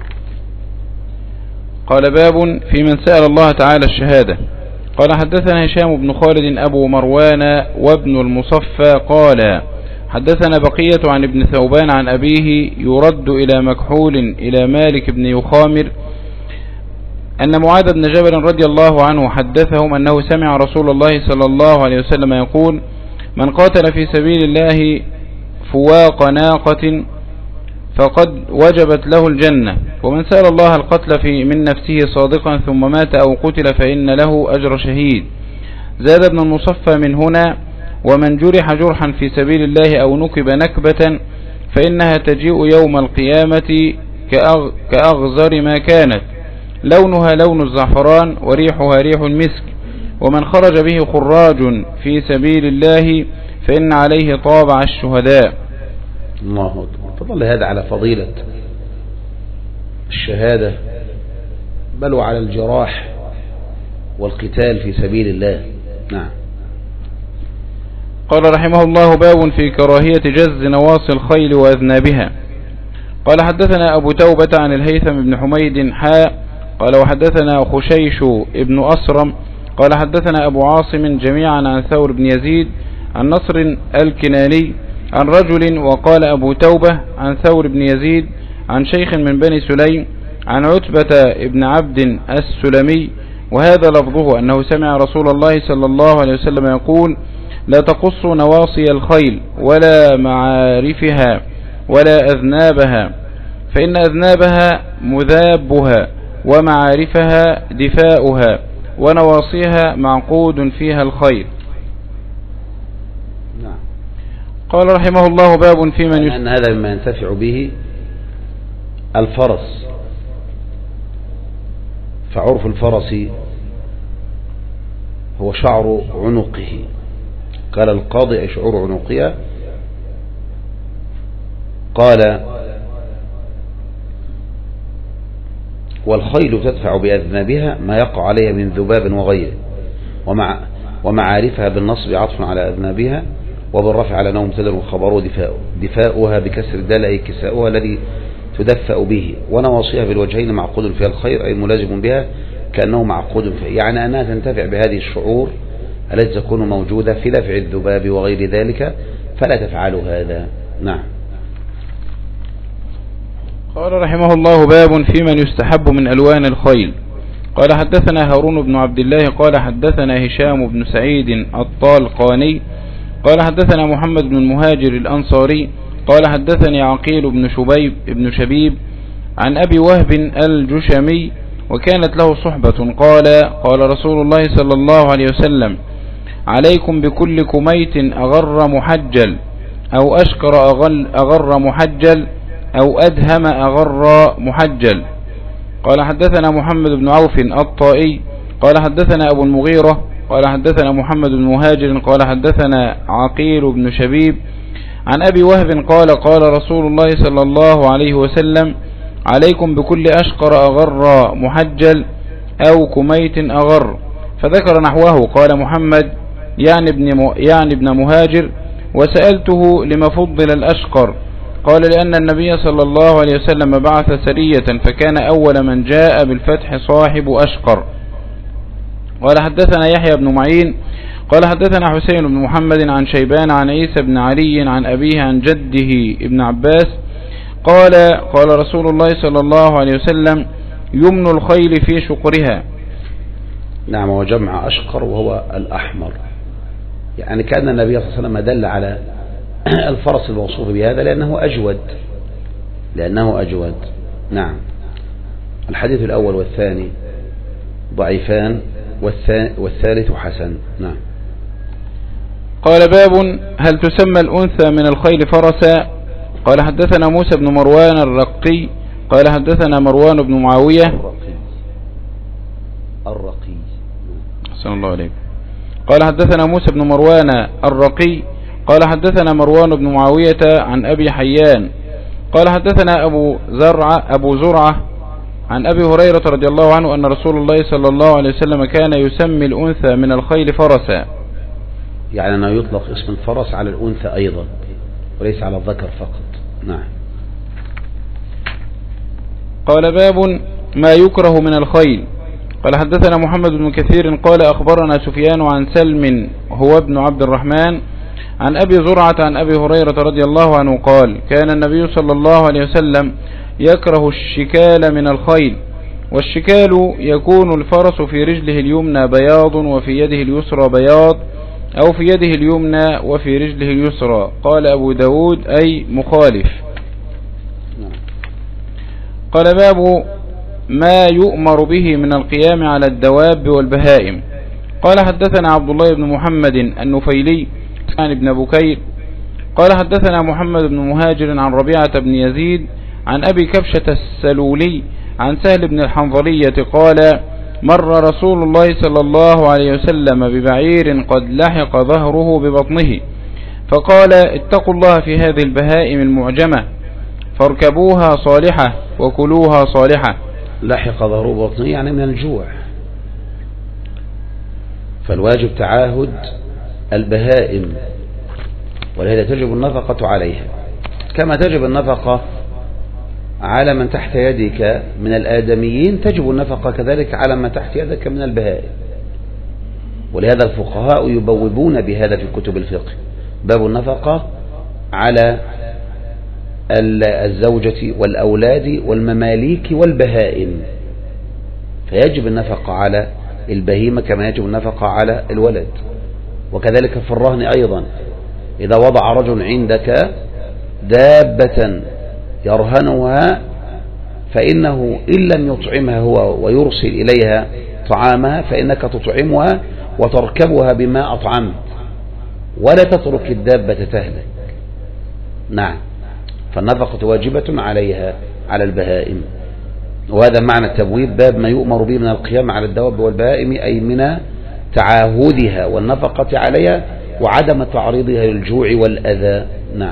قال باب في من سأل الله تعالى الشهادة. قال حدثنا هشام بن خالد أبو مروان وابن المصفى قال حدثنا بقية عن ابن ثوبان عن أبيه يرد إلى مكحول إلى مالك بن يخامر أن معاذ بن جبل رضي الله عنه حدثهم أنه سمع رسول الله صلى الله عليه وسلم يقول من قاتل في سبيل الله فواق ناقة فقد وجبت له الجنة، ومن سأل الله القتل في من نفسه صادقا ثم مات أو قتل فإن له أجر شهيد. زاد ابن المصفى من هنا ومن جرح جرحا في سبيل الله أو نكب نكبة فإنها تجيء يوم القيامة كأغ كأغزر ما كانت، لونها لون الزعفران وريحها ريح المسك، ومن خرج به خراج في سبيل الله فإن عليه طابع الشهداء. الله أكبر. فضل هذا على فضيلة الشهادة بل وعلى الجراح والقتال في سبيل الله. نعم. قال رحمه الله باب في كراهية جز نواصي الخيل وأذنابها. قال حدثنا أبو توبة عن الهيثم بن حميد حاء قال وحدثنا خشيش ابن أسرم قال حدثنا أبو عاصم جميعا عن ثور بن يزيد عن نصر الكناني عن رجل وقال أبو توبة عن ثور بن يزيد عن شيخ من بني سليم عن عتبة ابن عبد السلمي وهذا لفظه أنه سمع رسول الله صلى الله عليه وسلم يقول لا تقصوا نواصي الخيل ولا معارفها ولا أذنابها فإن أذنابها مذابها ومعارفها دفاؤها ونواصيها معقود فيها الخيل. نعم. قال رحمه الله باب في من أن هذا مما ينتفع به الفرس، فعرف الفرس هو شعر عنقه، قال القاضي أي شعور عنقها. قال والخيل تدفع بأذنابها ما يقع عليها من ذباب وغيره، ومع ومعارفها بالنصب عطف على أذنابها، وبالرفع على نوم مبتدأ وخبره دفاؤه دفاؤها بكسر الدال أي كساؤها الذي تدفأ به، ونواصيها بالوجهين معقود فيها الخير أي ملازم بها كأنه معقود فيه، يعني أنها تنتفع بهذه الشعور التي تكون موجودة في دفع الذباب وغير ذلك، فلا تفعل هذا. نعم. قال رحمه الله باب في من يستحب من ألوان الخيل. قال حدثنا هارون بن عبد الله قال حدثنا هشام بن سعيد الطالقاني قال حدثنا محمد بن المهاجر الأنصاري قال حدثني عقيل بن شبيب بن شبيب عن أبي وهب الجشمي وكانت له صحبة قال قال رسول الله صلى الله عليه وسلم عليكم بكل كميت أغر محجل أو أشكر أغر محجل أو أدهم أغر محجل. قال حدثنا محمد بن عوف الطائي قال حدثنا أبو المغيرة قال حدثنا محمد بن مهاجر قال حدثنا عقيل بن شبيب عن أبي وهب قال قال رسول الله صلى الله عليه وسلم عليكم بكل أشقر أغر محجل أو كميت أغر، فذكر نحوه. قال محمد يعني ابن, يعني ابن مهاجر وسألته لما فضل الأشقر، قال لأن النبي صلى الله عليه وسلم بعث سرية فكان أول من جاء بالفتح صاحب أشقر. قال حدثنا يحيى بن معين قال حدثنا حسين بن محمد عن شيبان عن عيسى بن علي عن أبيه عن جده ابن عباس قال قال رسول الله صلى الله عليه وسلم يمن الخيل في شقرها. نعم، وجمع أشقر وهو الأحمر، يعني كأن النبي صلى الله عليه وسلم دل على الفرس الموصوف بهذا لأنه أجود لأنه أجود. نعم. الحديث الأول والثاني ضعيفان والثالث حسن. نعم. قال باب هل تسمى الأنثى من الخيل فرسا. قال حدثنا موسى بن مروان الرقي قال حدثنا مروان بن معاوية الرقي الرقي صلى الله عليه. قال حدثنا موسى بن مروان الرقي قال حدثنا مروان بن معاوية عن أبي حيان قال حدثنا أبو زرعة أبو زرعة عن أبي هريرة رضي الله عنه أن رسول الله صلى الله عليه وسلم كان يسمي الأنثى من الخيل فرسا، يعني أنه يطلق اسم الفرس على الأنثى أيضا وليس على الذكر فقط. نعم. قال باب ما يكره من الخيل. قال حدثنا محمد بن كثير قال أخبرنا سفيان عن سلم هو ابن عبد الرحمن عن أبي زرعة عن أبي هريرة رضي الله عنه قال كان النبي صلى الله عليه وسلم يكره الشكال من الخيل، والشكال يكون الفرس في رجله اليمنى بياض وفي يده اليسرى بياض أو في يده اليمنى وفي رجله اليسرى. قال أبو داود أي مخالف. قال باب ما يؤمر به من القيام على الدواب والبهائم. قال حدثنا عبد الله بن محمد النفيلي عن ابن بكير قال حدثنا محمد بن مهاجر عن ربيعة بن يزيد عن أبي كبشة السلولي عن سهل بن الحنظلية قال مر رسول الله صلى الله عليه وسلم ببعير قد لحق ظهره ببطنه فقال اتقوا الله في هذه البهائم المعجمة فاركبوها صالحة وكلوها صالحة. لحق ظهره ببطنه يعني من الجوع، فالواجب تعاهد البهائم ولهذا تجب النفقة عليها كما تجب النفقة على من تحت يدك من الآدميين تجب النفقة كذلك على من تحت يدك من البهائم. ولهذا الفقهاء يبوبون بهذا في كتب الفقه، باب النفقة على الزوجة والأولاد والمماليك والبهائم، فيجب النفقة على البهيمة كما يجب النفقة على الولد. وكذلك في الرهن أيضا، إذا وضع رجل عندك دابة يرهنها فإنه إن لم يطعمها هو ويرسل إليها طعامها فإنك تطعمها وتركبها بما أطعمت، ولا تترك الدابة تهلك. نعم، فالنفقة واجبة عليها على البهائم. وهذا معنى التبويب، باب ما يؤمر به من القيام على الدواب والبهائم، أي من تعاهدها والنفقة عليها وعدم تعريضها للجوع والأذى. نعم.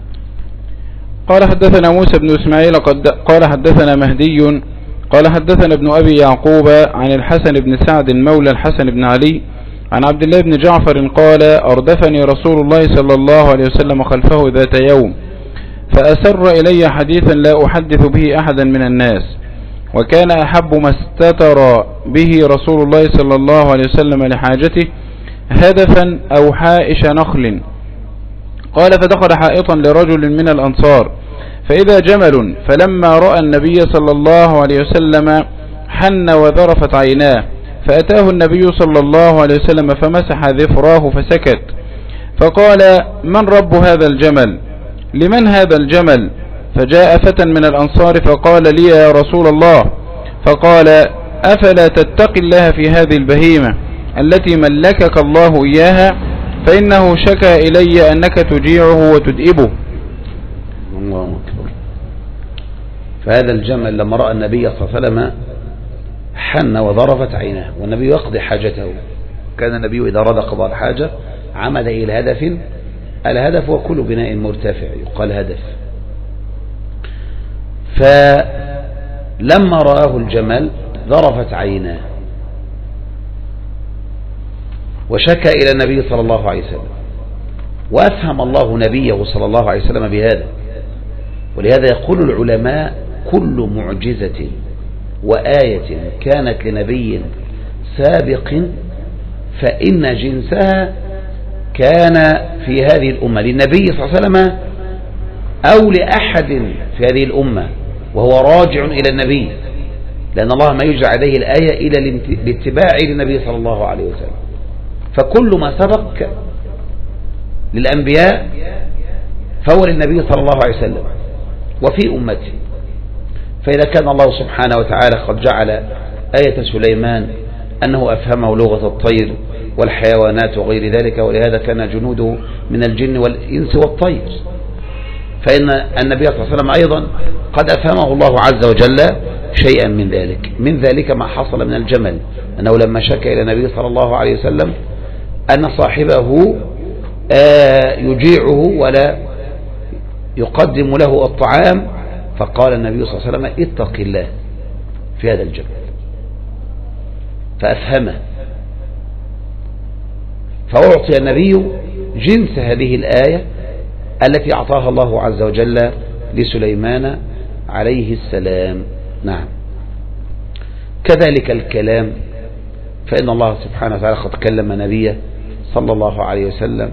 قال حدثنا موسى بن إسماعيل قال حدثنا مهدي قال حدثنا ابن أبي يعقوب عن الحسن بن سعد مولى الحسن بن علي عن عبد الله بن جعفر قال أردفني رسول الله صلى الله عليه وسلم خلفه ذات يوم فأسر إلي حديثا لا أحدث به أحدا من الناس، وكان أحب ما استتر به رسول الله صلى الله عليه وسلم لحاجته هدفا أو حائش نخل. قال فدخل حائطا لرجل من الأنصار فإذا جمل، فلما رأى النبي صلى الله عليه وسلم حن وذرفت عيناه، فأتاه النبي صلى الله عليه وسلم فمسح ذفراه فسكت، فقال من رب هذا الجمل؟ لمن هذا الجمل؟ فجاء فتى من الأنصار فقال لي يا رسول الله، فقال أفلا تتقي الله في هذه البهيمة التي ملكك الله إياها، فإنه شكى إلي أنك تجيعه وتدئبه. الله أكبر. فهذا الجمل لما رأى النبي صلى الله عليه وسلم حن وضرفت عيناه، والنبي يقضي حاجته. كان النبي إذا أراد قضاء الحاجة عمد إلى هدف، الهدف هو كل بناء مرتفع يقال هدف. فلما رآه الجمل ضرفت عيناه وشكى إلى النبي صلى الله عليه وسلم، وأفهم الله نبيه صلى الله عليه وسلم بهذا. ولهذا يقول العلماء كل معجزة وآية كانت لنبي سابق فإن جنسها كان في هذه الأمة للنبي صلى الله عليه وسلم أو لأحد في هذه الأمة وهو راجع إلى النبي، لأن الله ما يجرى عليه الآية إلى الاتباع للنبي صلى الله عليه وسلم. فكل ما سبق للأنبياء فهو للنبي صلى الله عليه وسلم وفي أمته. فإذا كان الله سبحانه وتعالى قد جعل آية سليمان أنه أفهمه لغة الطير والحيوانات وغير ذلك، ولهذا كان جنوده من الجن والإنس والطير، فإن النبي صلى الله عليه وسلم أيضا قد أفهمه الله عز وجل شيئا من ذلك. من ذلك ما حصل من الجمل، أنه لما شكى إلى النبي صلى الله عليه وسلم أن صاحبه يجيعه ولا يقدم له الطعام، فقال النبي صلى الله عليه وسلم اتق الله في هذا الجمل، فأفهمه، فأعطي النبي جنس هذه الآية التي أعطاها الله عز وجل لسليمان عليه السلام. نعم. كذلك الكلام، فإن الله سبحانه وتعالى قد كلم نبيه صلى الله عليه وسلم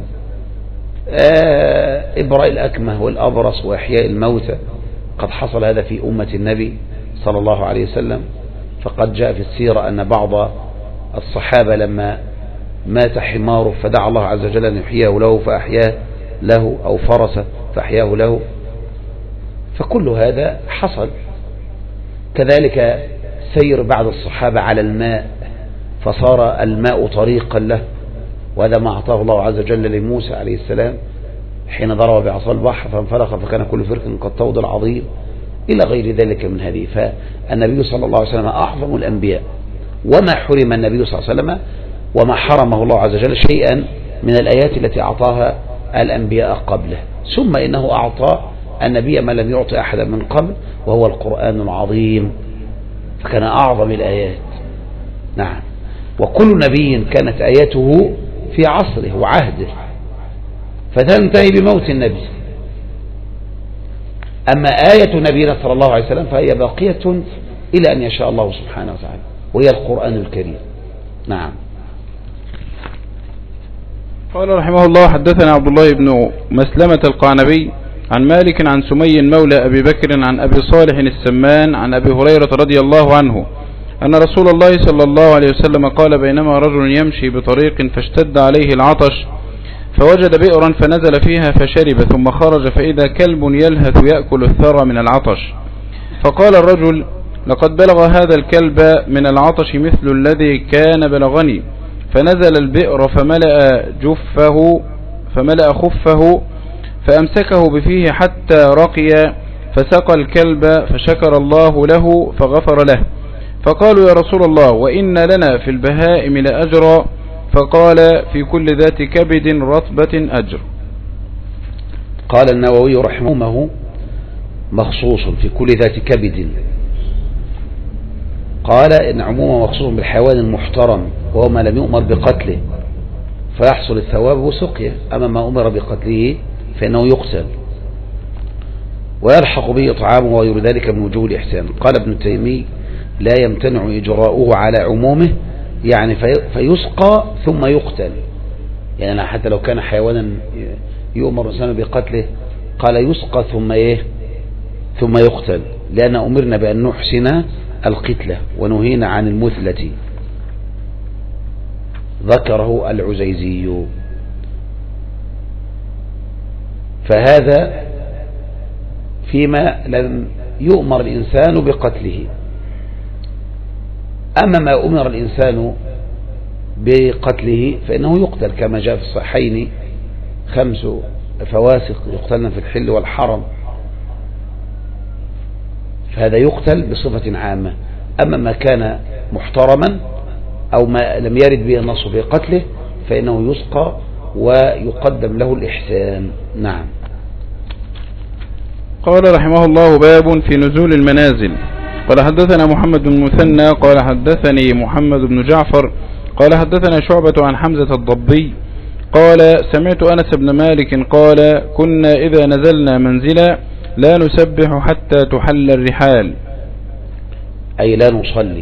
إبراء الأكمه والأبرص وإحياء الموتى، قد حصل هذا في أمة النبي صلى الله عليه وسلم. فقد جاء في السيرة أن بعض الصحابة لما مات حماره فدعا الله عز وجل أن يحييه له فأحياه له، أو فرسه فأحياه له. فكل هذا حصل. كذلك سير بعض الصحابة على الماء فصار الماء طريقا له، وهذا ما أعطاه الله عز وجل لموسى عليه السلام حين ضرب بعصا البحر فانفلق فكان كل فرق كالطود العظيم إلى غير ذلك من هذه. فالنبي صلى الله عليه وسلم أعظم الأنبياء، وما حرم النبي صلى الله عليه وسلم وما حرمه الله عز وجل شيئا من الآيات التي أعطاها الأنبياء قبله. ثم إنه أعطى النبي ما لم يعطي أحدا من قبل، وهو القرآن العظيم، فكان أعظم الآيات. نعم. وكل نبي كانت آياته في عصره وعهده فتنتهي بموت النبي. أما آية نبينا صلى الله عليه وسلم فهي باقية إلى أن يشاء الله سبحانه وتعالى، وهي القرآن الكريم. نعم. قال رحمه الله حدثنا عبد الله بن مسلمة القعنبي عن مالك عن سمي مولى أبي بكر عن أبي صالح السمان عن أبي هريرة رضي الله عنه أن رسول الله صلى الله عليه وسلم قال بينما رجل يمشي بطريق فاشتد عليه العطش فوجد بئرا فنزل فيها فشرب ثم خرج فإذا كلب يلهث يأكل الثرى من العطش، فقال الرجل لقد بلغ هذا الكلب من العطش مثل الذي كان بلغني، فنزل البئر فملأ جفه فملأ خفه فأمسكه بفيه حتى رقي فسقى الكلب فشكر الله له فغفر له. فقالوا يا رسول الله وإن لنا في البهائم لأجرا، فقال في كل ذات كبد رطبة أجر. قال النووي رحمه الله مخصوص في كل ذات كبد، قال إن عموما مخصوص بالحيوان المحترم وهو ما لم يؤمر بقتله فيحصل الثواب وسقيه، أما ما أمر بقتله فإنه يقتل ويلحق به طعامه وغير ذلك من وجوه الإحسان. قال ابن تيمية لا يمتنع إجراؤه على عمومه، يعني في فيسقى ثم يقتل، يعني حتى لو كان حيوانا يؤمر الإنسان بقتله قال يسقى ثم إيه ثم يقتل، لأن أمرنا بأن نحسن القتلة ونهينا عن المثلة. ذكره العزيزي. فهذا فيما لم يؤمر الإنسان بقتله. أما ما أمر الإنسان بقتله فإنه يقتل كما جاء في الصحيحين خمس فواسق يقتلن في الحل والحرم، فهذا يقتل بصفة عامة. أما ما كان محترما أو ما لم يرد به النص في قتله فإنه يسقى ويقدم له الإحسان. نعم. قال رحمه الله باب في نزول المنازل. قال حدثنا محمد بن مثنى قال حدثني محمد بن جعفر قال حدثنا شعبة عن حمزة الضبي قال سمعت أنس بن مالك قال كنا إذا نزلنا منزلا لا نسبح حتى تحل الرحال، أي لا نصلي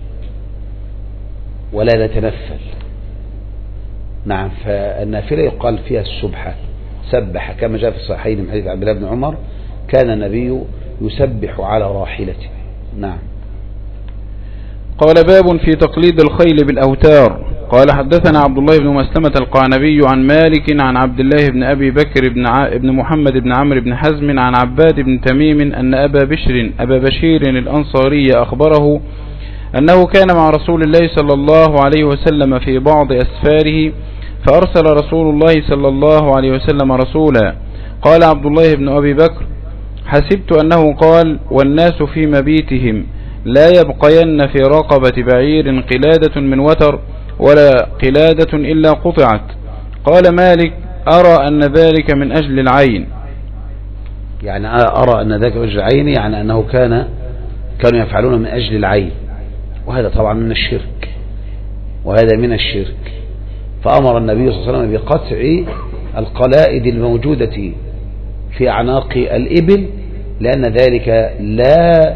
ولا نتنفل. نعم. فالنافلة يقال فيها السبحة، سبح كما جاء في الصحيحين من حديث عبد الله بن عمر كان النبي يسبح على راحلته. نعم. قال باب في تقليد الخيل بالأوتار. قال حدثنا عبد الله بن مسلمة القعنبي عن مالك عن عبد الله بن أبي بكر بن, ع... بن محمد بن عمرو بن حزم عن عباد بن تميم أن أبا بشر أبا بشير الأنصاري أخبره أنه كان مع رسول الله صلى الله عليه وسلم في بعض أسفاره فأرسل رسول الله صلى الله عليه وسلم رسولا. قال عبد الله بن أبي بكر حسبت أنه قال والناس في مبيتهم لا يبقين في رقبة بعير قلادة من وتر ولا قلادة إلا قطعت. قال مالك أرى أن ذلك من أجل العين، يعني أرى أن ذلك من أجل العين، يعني أنه كان كانوا يفعلون من أجل العين، وهذا طبعا من الشرك، وهذا من الشرك. فأمر النبي صلى الله عليه وسلم بقطع القلائد الموجودة في أعناق الإبل، لأن ذلك لا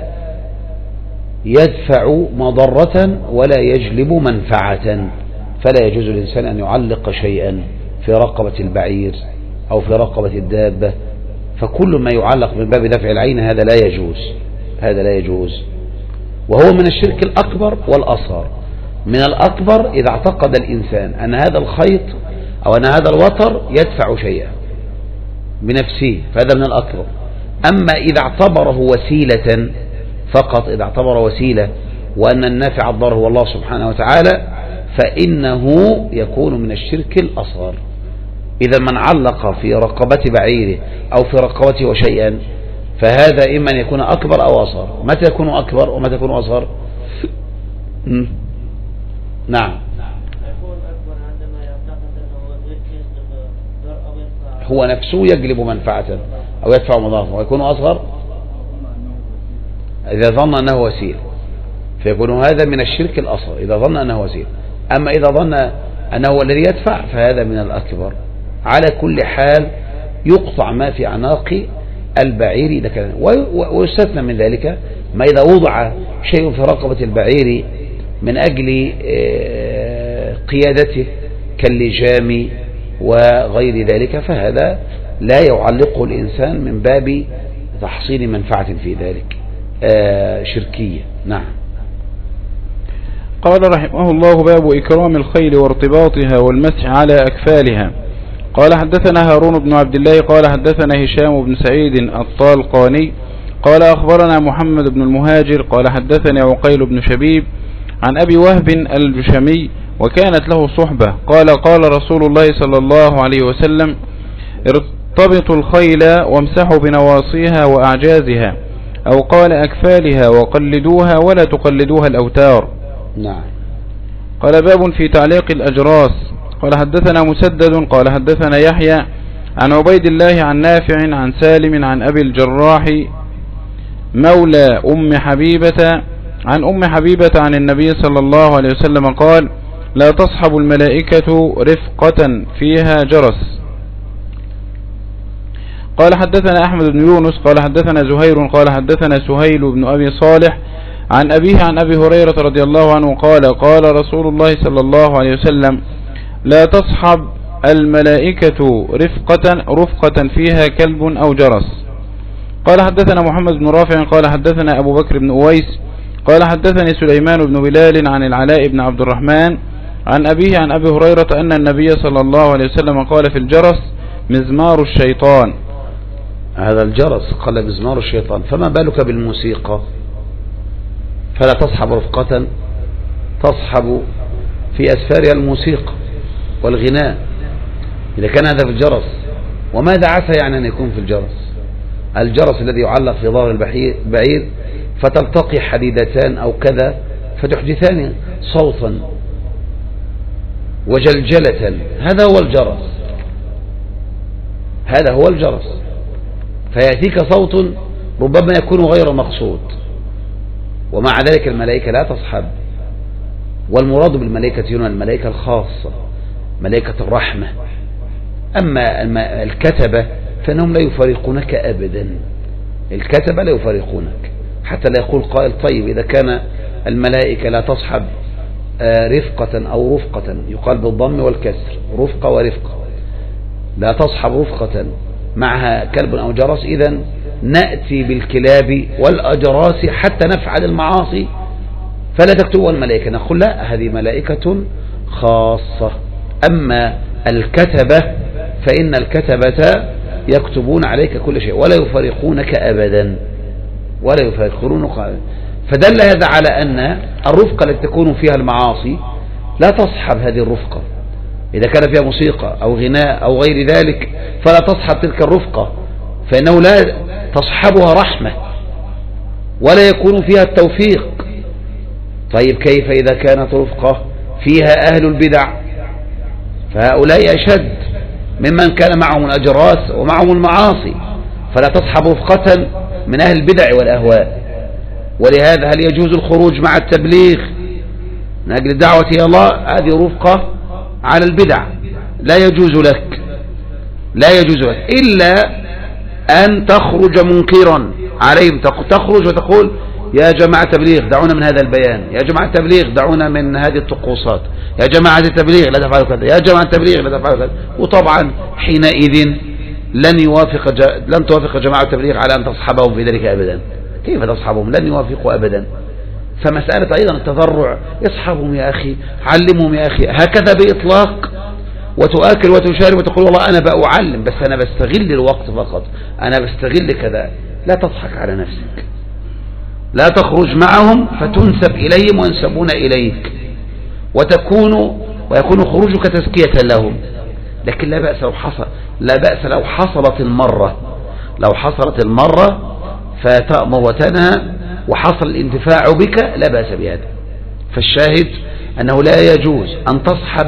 يدفع مضرة ولا يجلب منفعة، فلا يجوز للإنسان أن يعلق شيئا في رقبة البعير أو في رقبة الدابة، فكل ما يعلق من باب دفع العين هذا لا يجوز، هذا لا يجوز. وهو من الشرك الأكبر والأصغر. من الأكبر إذا اعتقد الإنسان أن هذا الخيط أو أن هذا الوتر يدفع شيئا بنفسه، فهذا من الأكبر. أما إذا اعتبره وسيلة فقط، إذا اعتبر وسيلة وأن النافع الضار هو الله سبحانه وتعالى، فإنه يكون من الشرك الأصغر. إذا من علق في رقبة بعيره أو في رقبته شيئا فهذا إما أن يكون أكبر أو أصغر. متى يكون أكبر ومتى يكون أصغر؟ نعم. هو نفسه يجلب منفعة أو يدفع مضارة، ويكون أصغر إذا ظن أنه وسيلة، فيكون هذا من الشرك الأصغر إذا ظن أنه وسيلة. أما إذا ظن أنه الذي يدفع فهذا من الأكبر. على كل حال يقطع ما في أعناق البعير إذا كان، ويستثنى من ذلك ما إذا وضع شيء في رقبة البعير من أجل قيادته كاللجام وغير ذلك، فهذا لا يعلقه الإنسان من باب تحصيل منفعة في ذلك شركية. نعم. قال رحمه الله: باب إكرام الخيل وارتباطها والمسح على أكفالها. قال حدثنا هارون بن عبد الله قال حدثنا هشام بن سعيد الطالقاني قال أخبرنا محمد بن المهاجر قال حدثني عقيل بن شبيب عن أبي وهب الجشمي وكانت له صحبة قال قال رسول الله صلى الله عليه وسلم: ارتبطوا الخيل وامسحوا بنواصيها وأعجازها، أو قال أكفالها، وقلدوها ولا تقلدوها الأوتار. نعم. قال: باب في تعليق الأجراس. قال حدثنا مسدد قال حدثنا يحيى عن عبيد الله عن نافع عن سالم عن أبي الجراح مولى أم حبيبة عن أم حبيبة عن النبي صلى الله عليه وسلم قال: لا تصحب الملائكة رفقة فيها جرس. قال حدثنا أحمد بن يونس قال حدثنا زهير قال حدثنا سهيل بن أبي صالح عن أبيه عن أبي هريرة رضي الله عنه قال: قال رسول الله صلى الله عليه وسلم: لا تصحب الملائكة رفقة, رفقة فيها كلب أو جرس. قال حدثنا محمد بن رافع قال حدثنا أبو بكر بن أويس قال حدثني سليمان بن بلال عن العلاء بن عبد الرحمن عن أبيه عن أبي هريرة أن النبي صلى الله عليه وسلم قال في الجرس: مزمار الشيطان. هذا الجرس قال مزمار الشيطان، فما بالك بالموسيقى؟ فلا تصحب رفقة تصحب في أسفارها الموسيقى والغناء إذا كان هذا في الجرس. وماذا عسى يعني أن يكون في الجرس؟ الجرس الذي يعلق في ظهر البعير فتلتقي حديدتان أو كذا فتحدثان صوتا وجلجلة، هذا هو الجرس، هذا هو الجرس. فيأتيك صوت ربما يكون غير مقصود، ومع ذلك الملائكة لا تصحب. والمراد بالملائكة هنا الملائكة الخاصة، ملائكة الرحمة. أما الكتبة فإنهم لا يفارقونك أبدا، الكتبة لا يفارقونك، حتى لا يقول قائل: طيب إذا كان الملائكة لا تصحب رفقة أو رفقة، يقال بالضم والكسر، رفقة ورفقة، لا تصحب رفقة معها كلب أو جرس، إذن نأتي بالكلاب والأجراس حتى نفعل المعاصي فلا تكتبوا الملائكة. نقول لا، هذه ملائكة خاصة. أما الكتبة فإن الكتبة يكتبون عليك كل شيء ولا يفارقونك أبدا، ولا يفارقونك أبدا. فدل هذا على أن الرفقة التي تكون فيها المعاصي لا تصحب هذه الرفقة. إذا كان فيها موسيقى أو غناء أو غير ذلك فلا تصحب تلك الرفقة، فإنه لا تصحبها رحمة ولا يكون فيها التوفيق. طيب كيف إذا كانت رفقة فيها أهل البدع؟ فهؤلاء أشد ممن كان معهم الأجراس ومعهم المعاصي، فلا تصحب رفقة من أهل البدع والأهواء. ولهذا هل يجوز الخروج مع التبليغ من أجل الدعوة إلى الله؟ هذه رفقة على البدع، لا يجوز لك، لا يجوز لك إلا أن تخرج منكرا عليهم، تخرج وتقول: يا جماعة التبليغ دعونا من هذا البيان، يا جماعة التبليغ دعونا من هذه الطقوسات، يا جماعة التبليغ لا تفعلوا كذا، يا جماعة التبليغ لا تفعلوا كذا. وطبعا حينئذ لن يوافق ج... لن توافق جماعة التبليغ على أن تصحبهم في ذلك أبدا. كيف تصحبهم؟ لن يوافقوا أبدا. فمسألة أيضا التضرع، اصحبهم يا أخي، علمهم يا أخي، هكذا بإطلاق، وتؤكل وتشارب وتقول والله أنا بأعلم بس أنا بستغل الوقت فقط، أنا بستغل كذا. لا تضحك على نفسك، لا تخرج معهم فتنسب إليهم وينسبون إليك وتكون ويكون خروجك تزكية لهم. لكن لا بأس لو حصل لا بأس لو حصلت المرة لو حصلت المرة فتأمر وتنهى وحصل الانتفاع بك، لا بأس بهذا. فالشاهد أنه لا يجوز أن تصحب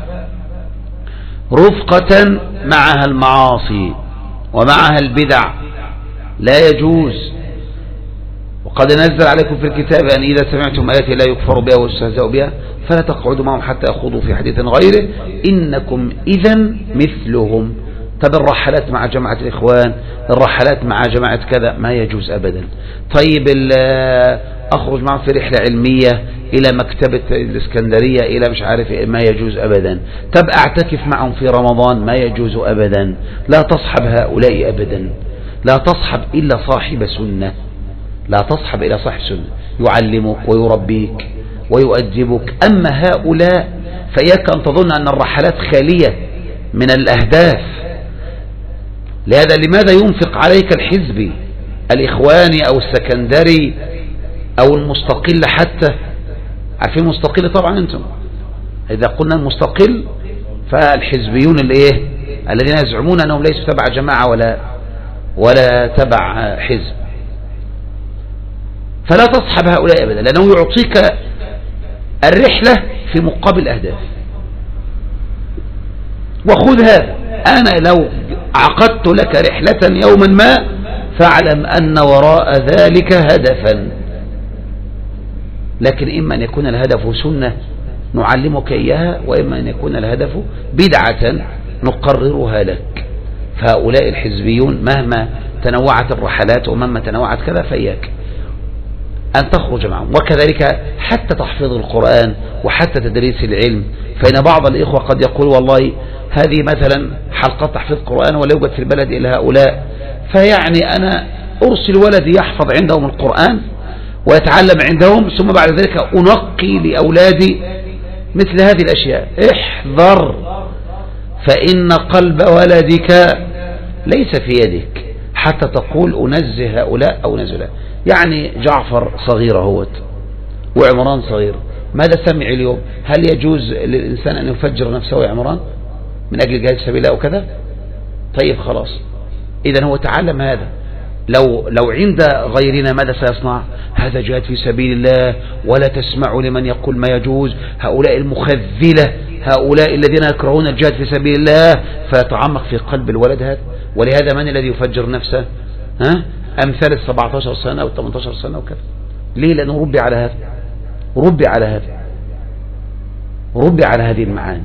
رفقة معها المعاصي ومعها البدع، لا يجوز. وقد نزل عليكم في الكتاب أن إذا سمعتم آياتي لا يكفر بها ويستهزأ بها فلا تقعدوا معهم حتى يخوضوا في حديث غيره إنكم إذن مثلهم. طب الرحلات مع جماعة الإخوان، الرحلات مع جماعة كذا، ما يجوز أبدا. طيب أخرج معهم في رحلة علمية إلى مكتبة الإسكندرية إلى مش عارف إيه، ما يجوز أبدا. طب أعتكف معهم في رمضان، ما يجوز أبدا. لا تصحب هؤلاء أبدا، لا تصحب إلا صاحب سنة، لا تصحب إلى صاحب سنة يعلمك ويربيك ويؤدبك. أما هؤلاء فإياك أن تظن أن الرحلات خالية من الأهداف. لهذا لماذا ينفق عليك الحزبي الإخواني أو السكندري أو المستقل؟ حتى عارفين المستقل طبعا أنتم، إذا قلنا المستقل فالحزبيون الإيه الذين يزعمون أنهم ليسوا تبع جماعة ولا ولا تبع حزب. فلا تصحب هؤلاء أبدا، لأنه يعطيك الرحلة في مقابل أهداف. وخذ هذا، أنا لو عقدت لك رحلة يوما ما فاعلم أن وراء ذلك هدفا، لكن إما أن يكون الهدف سنة نعلمك إياها، وإما أن يكون الهدف بدعة نقررها لك. فهؤلاء الحزبيون مهما تنوعت الرحلات ومهما تنوعت كذا فإياك أن تخرج معهم. وكذلك حتى تحفيظ القرآن وحتى تدريس العلم، فإن بعض الإخوة قد يقول والله هذه مثلا حلقة تحفيظ قرآن ولا يوجد في البلد إلا هؤلاء، فيعني أنا أرسل ولدي يحفظ عندهم القرآن ويتعلم عندهم، ثم بعد ذلك أنقي لأولادي مثل هذه الأشياء. احذر، فإن قلب ولدك ليس في يدك حتى تقول أنزه هؤلاء أو نزل. يعني جعفر صغير اهوت وعمران صغير، ماذا سمع اليوم؟ هل يجوز للإنسان أن يفجر نفسه يا عمران من أجل جهاد سبيل الله وكذا؟ طيب خلاص، إذن هو تعلم هذا. لو لو عند غيرنا ماذا سيصنع؟ هذا جهاد في سبيل الله ولا تسمعوا لمن يقول ما يجوز، هؤلاء المخذلة، هؤلاء الذين يكرهون الجهاد في سبيل الله، فيتعمق في قلب الولد هذا. ولهذا من الذي يفجر نفسه؟ ها؟ أمثال السبعة عشر سنة أو الثمانية عشر سنة وكذا. ليه؟ لأنه ربي على هذا، ربي على هذا، ربي على هذه المعاني.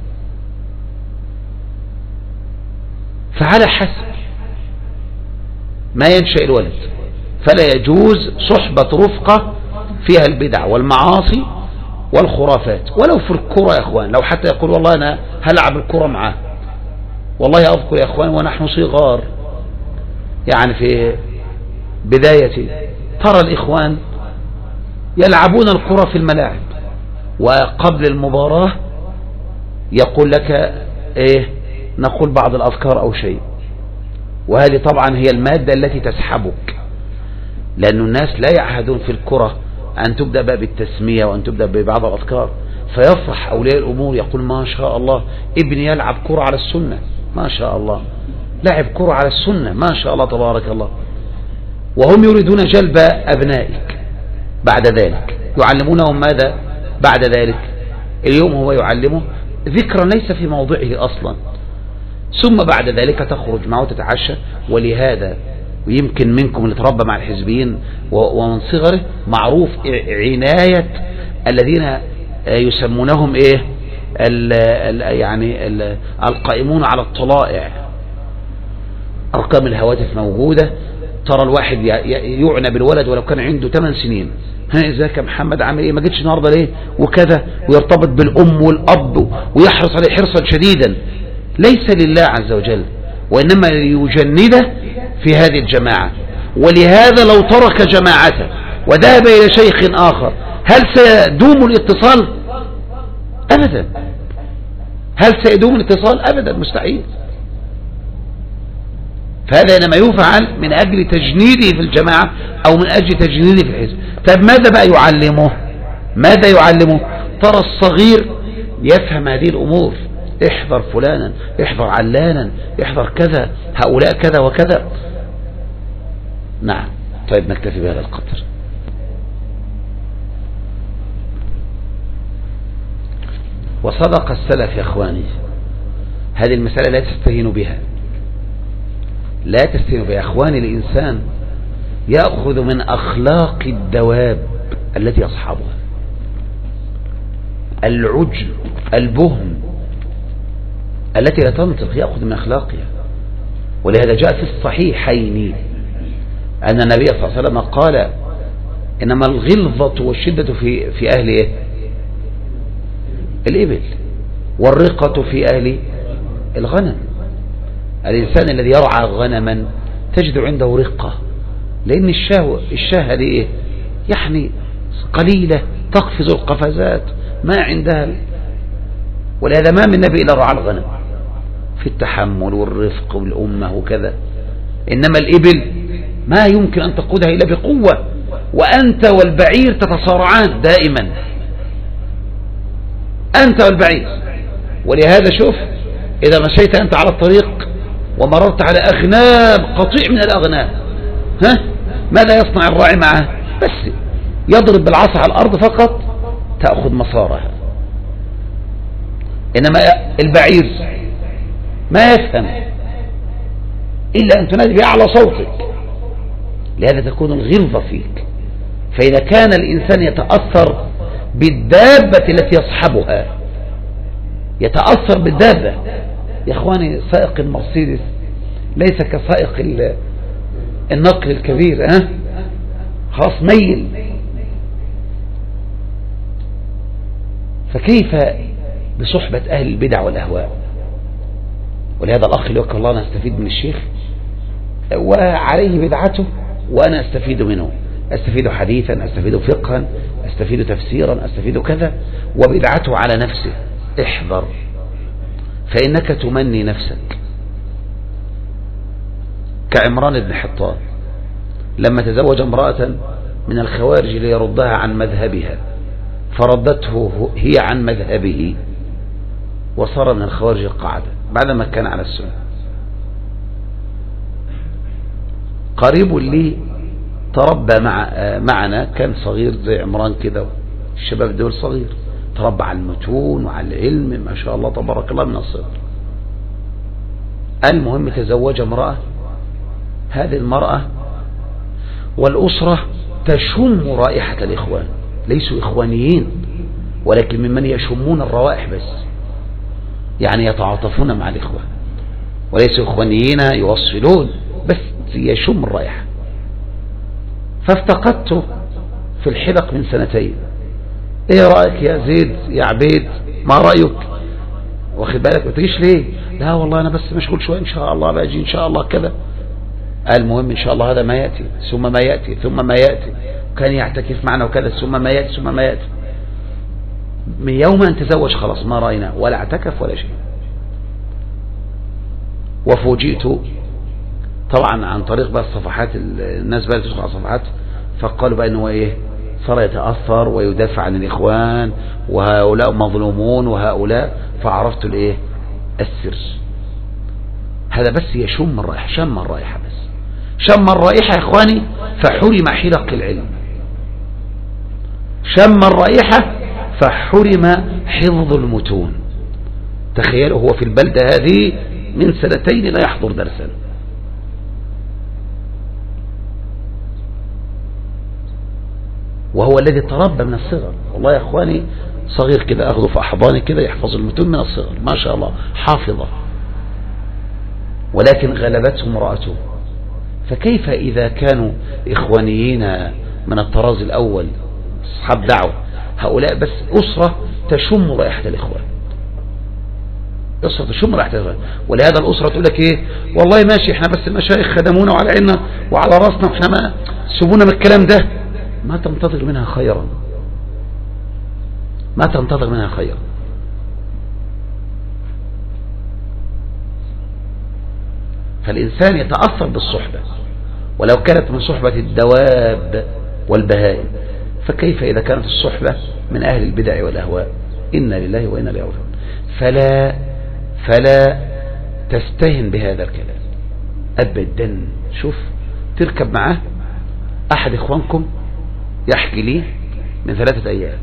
فعلى حسب ما ينشأ الولد، فلا يجوز صحبة رفقة فيها البدع والمعاصي والخرافات. ولو في الكرة يا أخوان، لو حتى يقول والله أنا هلعب الكرة معاه، والله أذكر يا أخوان ونحن صغار يعني في بدايتي ترى الإخوان يلعبون الكرة في الملاعب، وقبل المباراة يقول لك إيه، نقول بعض الأذكار أو شيء، وهذه طبعا هي المادة التي تسحبك، لأن الناس لا يعهدون في الكرة أن تبدأ باب التسمية وأن تبدأ ببعض الأذكار. فيفرح أولياء الأمور يقول ما شاء الله ابني يلعب كرة على السنة، ما شاء الله لعب كرة على السنة، ما شاء الله تبارك الله. وهم يريدون جلب أبنائك بعد ذلك، يعلمونهم ماذا بعد ذلك؟ اليوم هو يعلمه ذكرا ليس في موضعه أصلا، ثم بعد ذلك تخرج معه تتعشى. ولهذا ويمكن منكم اللي تربى مع الحزبيين ومن صغره معروف عناية الذين يسمونهم ايه ال ال يعني ال القائمون على الطلائع. ارقام الهواتف موجودة، ترى الواحد يعنى بالولد ولو كان عنده ثمان سنين، ها ازيك يا محمد عامل ايه، ما جيتش النهارده ليه وكذا، ويرتبط بالام والاب ويحرص عليه حرصا شديدا، ليس لله عز وجل وإنما ليجنده في هذه الجماعة. ولهذا لو ترك جماعته وذهب إلى شيخ آخر هل سيدوم الاتصال؟ أبدا. هل سيدوم الاتصال؟ أبدا، مستحيل. فهذا إنما يفعل من أجل تجنيده في الجماعة أو من أجل تجنيده في الحزب. طيب ماذا بقى يعلمه؟ ماذا يعلمه؟ ترى الصغير يفهم هذه الأمور، احذر فلانا، احذر علانا، احذر كذا، هؤلاء كذا وكذا. نعم. طيب نكتفي بهذا القدر. وصدق السلف يا اخواني، هذه المسألة لا تستهين بها، لا تستهين بها يا اخواني. الإنسان يأخذ من أخلاق الدواب التي يصحبها، العجب، البهم التي لا تنطق، يأخذ من أخلاقها. ولهذا جاء في الصحيحين أن النبي صلى الله عليه وسلم قال إنما الغلظة والشدة في في أهل إيه؟ الإبل، والرقة في أهل الغنم. الإنسان الذي يرعى غنما تجد عنده رقة، لأن الشاه الشاه هذه إيه؟ يعني قليلة تقفز القفزات ما عندها، ولهذا ما من نبي إلا رعى الغنم في التحمل والرفق والأمة وكذا. إنما الإبل ما يمكن أن تقودها إلا بقوة، وأنت والبعير تتصارعان دائما، أنت والبعير. ولهذا شوف إذا مشيت أنت على الطريق ومررت على أغنام، قطيع من الأغنام، ها ماذا يصنع الراعي معه؟ بس يضرب بالعصا على الأرض فقط تأخذ مسارها. إنما البعير ما يفهم إلا أن تنادي بأعلى صوتك، لهذا تكون الغلظة فيك. فإذا كان الإنسان يتأثر بالدابة التي يصحبها، يتأثر بالدابة. يا إخواني سائق المرسيدس ليس كسائق النقل الكبير، ها خلاص ميل. فكيف بصحبة أهل البدع والأهواء؟ ولهذا الأخ اللي وكر الله أنا أستفيد من الشيخ وعليه بدعته وأنا أستفيد منه، أستفيد حديثا، أستفيد فقها، أستفيد تفسيرا، أستفيد كذا، وبدعته على نفسه. احذر فإنك تمني نفسك، كعمران بن حطان لما تزوج امرأة من الخوارج ليردها عن مذهبها، فردته هي عن مذهبه وصار من الخوارج القاعدة بعدما كان على السنة. قريب لي تربى مع معنا، كان صغير زي عمران كده، الشباب دول صغير، تربى على المتون وعلى العلم ما شاء الله تبارك الله من الصغر. المهم تزوج امرأة، هذه المرأة والأسرة تشم رائحة الإخوان، ليسوا إخوانيين ولكن ممن يشمون الروائح بس، يعني يتعاطفون مع الإخوان، وليسوا إخوانيين يوصلون بس يشم الرائحة. فافتقدته في الحلق من سنتين، ايه رأيك يا زيد يا عبيد، ما رأيك؟ واخد بالك ما تجيش ليه؟ لا والله انا بس مشغول شوية، ان شاء الله باجي ان شاء الله كذا. المهم ان شاء الله هذا ما يأتي ثم ما يأتي ثم ما يأتي، كان يعتكف معنا وكذا ثم ما يأتي ثم ما يأتي. من يوم ان تزوج خلاص ما رأينا ولا اعتكف ولا شيء. وفوجئت طبعا عن طريق بقى الصفحات، الناس بقى تدخل على الصفحات، فقالوا بقى انه ايه صار يتأثر ويدافع عن الإخوان وهؤلاء مظلومون وهؤلاء، فعرفت الايه السر. هذا بس يشم الرائحة، شم الرائحة بس، شم الرائحة يا إخواني فحرم حلق العلم، شم الرائحة فحرم حفظ المتون. تخيلوا هو في البلدة هذه من سنتين لا يحضر درسا. وهو الذي تربى من الصغر، والله يا اخواني صغير كده اخذه في احضاني كده يحفظ المتون من الصغر ما شاء الله حافظة، ولكن غلبته امرأته. فكيف اذا كانوا اخوانيين من الطراز الاول اصحاب دعوة، هؤلاء بس اسرة تشم رائحة الاخوان، اسرة تشم رائحة الاخوان. ولهذا الاسرة تقول لك ايه والله ماشي احنا بس المشايخ خدمونا وعلى عيننا وعلى راسنا واحنا ما سيبونا من الكلام ده، ما تنتظر منها خيرا، ما تنتظر منها خيرا. فالإنسان يتأثر بالصحبة، ولو كانت من صحبة الدواب والبهائم، فكيف إذا كانت الصحبة من أهل البدع والأهواء؟ إنا لله وإنا إليه راجعون. فلا فلا تستهن بهذا الكلام أبدا. شوف تركب معه أحد إخوانكم يحكي لي من ثلاثة أيام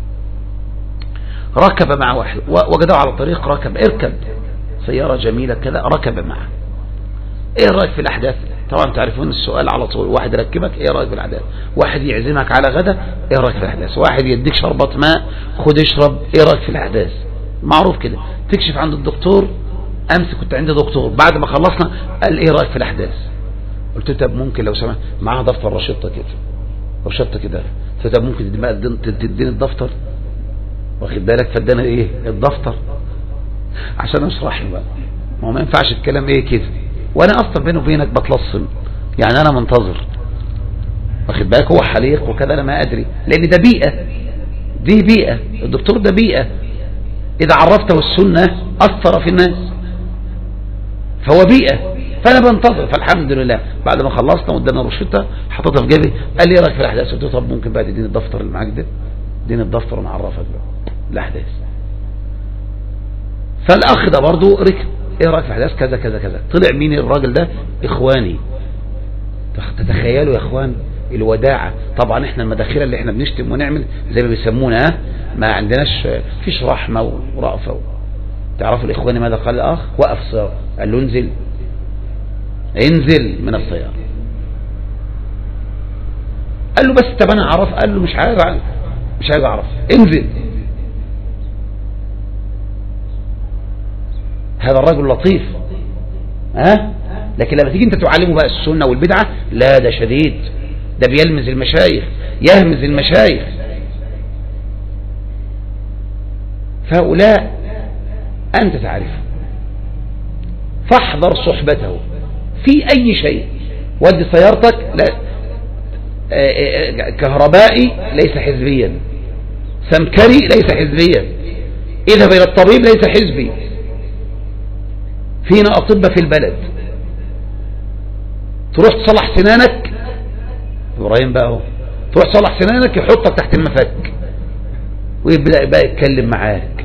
ركب مع واحد وجده على الطريق، ركب اركب سيارة جميلة كذا، ركب معه. ايه رأيك في الأحداث؟ طبعا تعرفون السؤال على طول، واحد يركبك ايه رأيك في الأحداث، واحد يعزمك على غدا ايه رأيك في الأحداث، واحد يديك شربة ماء خد اشرب ايه رأيك في الأحداث. معروف كده، تكشف عند الدكتور أمس كنت عند دكتور بعد ما خلصنا قال إيه رأيك في الأحداث؟ قلت له طب ممكن لو سمحت معاها دفتر رشدة كده رشدة كده قلت له طب ممكن تديني الدفتر واخد بالك؟ فادانا إيه الدفتر عشان أشرح له بقى. ما هو ما ينفعش الكلام إيه كده، وأنا أصلا بيني وبينك بتلصم يعني أنا منتظر واخد بالك. هو حليق وكذا أنا ما أدري، لأن ده بيئة، دي بيئة، الدكتور ده بيئة إذا عرفته السنة أثر في الناس، فهو بيئة، فأنا بنتظر. فالحمد لله بعد ما خلصنا وادانا رشدة حطيتها في جيبي، قال لي ايه رايك في الأحداث؟ قلت له طب ممكن بقى تديني الدفتر اللي معاك ده، اديني الدفتر ونعرفك بقى الأحداث. فالأخ ده برضه ركب، ايه رايك في الأحداث كذا كذا كذا. طلع مين الراجل ده؟ إخواني. تتخيلوا يا إخوان الوداعة. طبعا احنا المداخلة اللي احنا بنشتم ونعمل زي ما بيسمونا ما عندناش فيش رحمة ورأفة. تعرفوا الإخواني ماذا قال الأخ؟ وقف السيارة، قال له انزل انزل من السيارة. قال له بس طب انا اعرف، قال له مش عايز مش عايز اعرف، انزل. هذا الرجل لطيف ها أه؟ لكن لما تيجي انت تعلمه بقى السنة والبدعة لا ده شديد، ده بيلمز المشايخ، يهمز المشايخ. فهؤلاء أنت تعرفه، فاحذر صحبته في أي شيء. ودي سيارتك لا كهربائي ليس حزبيا، سمكري ليس حزبيا، اذهب إلى الطبيب ليس حزبي. فينا أطباء في البلد، تروح تصلح سنانك إبراهيم بقى هو، تروح تصلح سنانك يحطك تحت المفك ويبدأ بقى يتكلم معاك.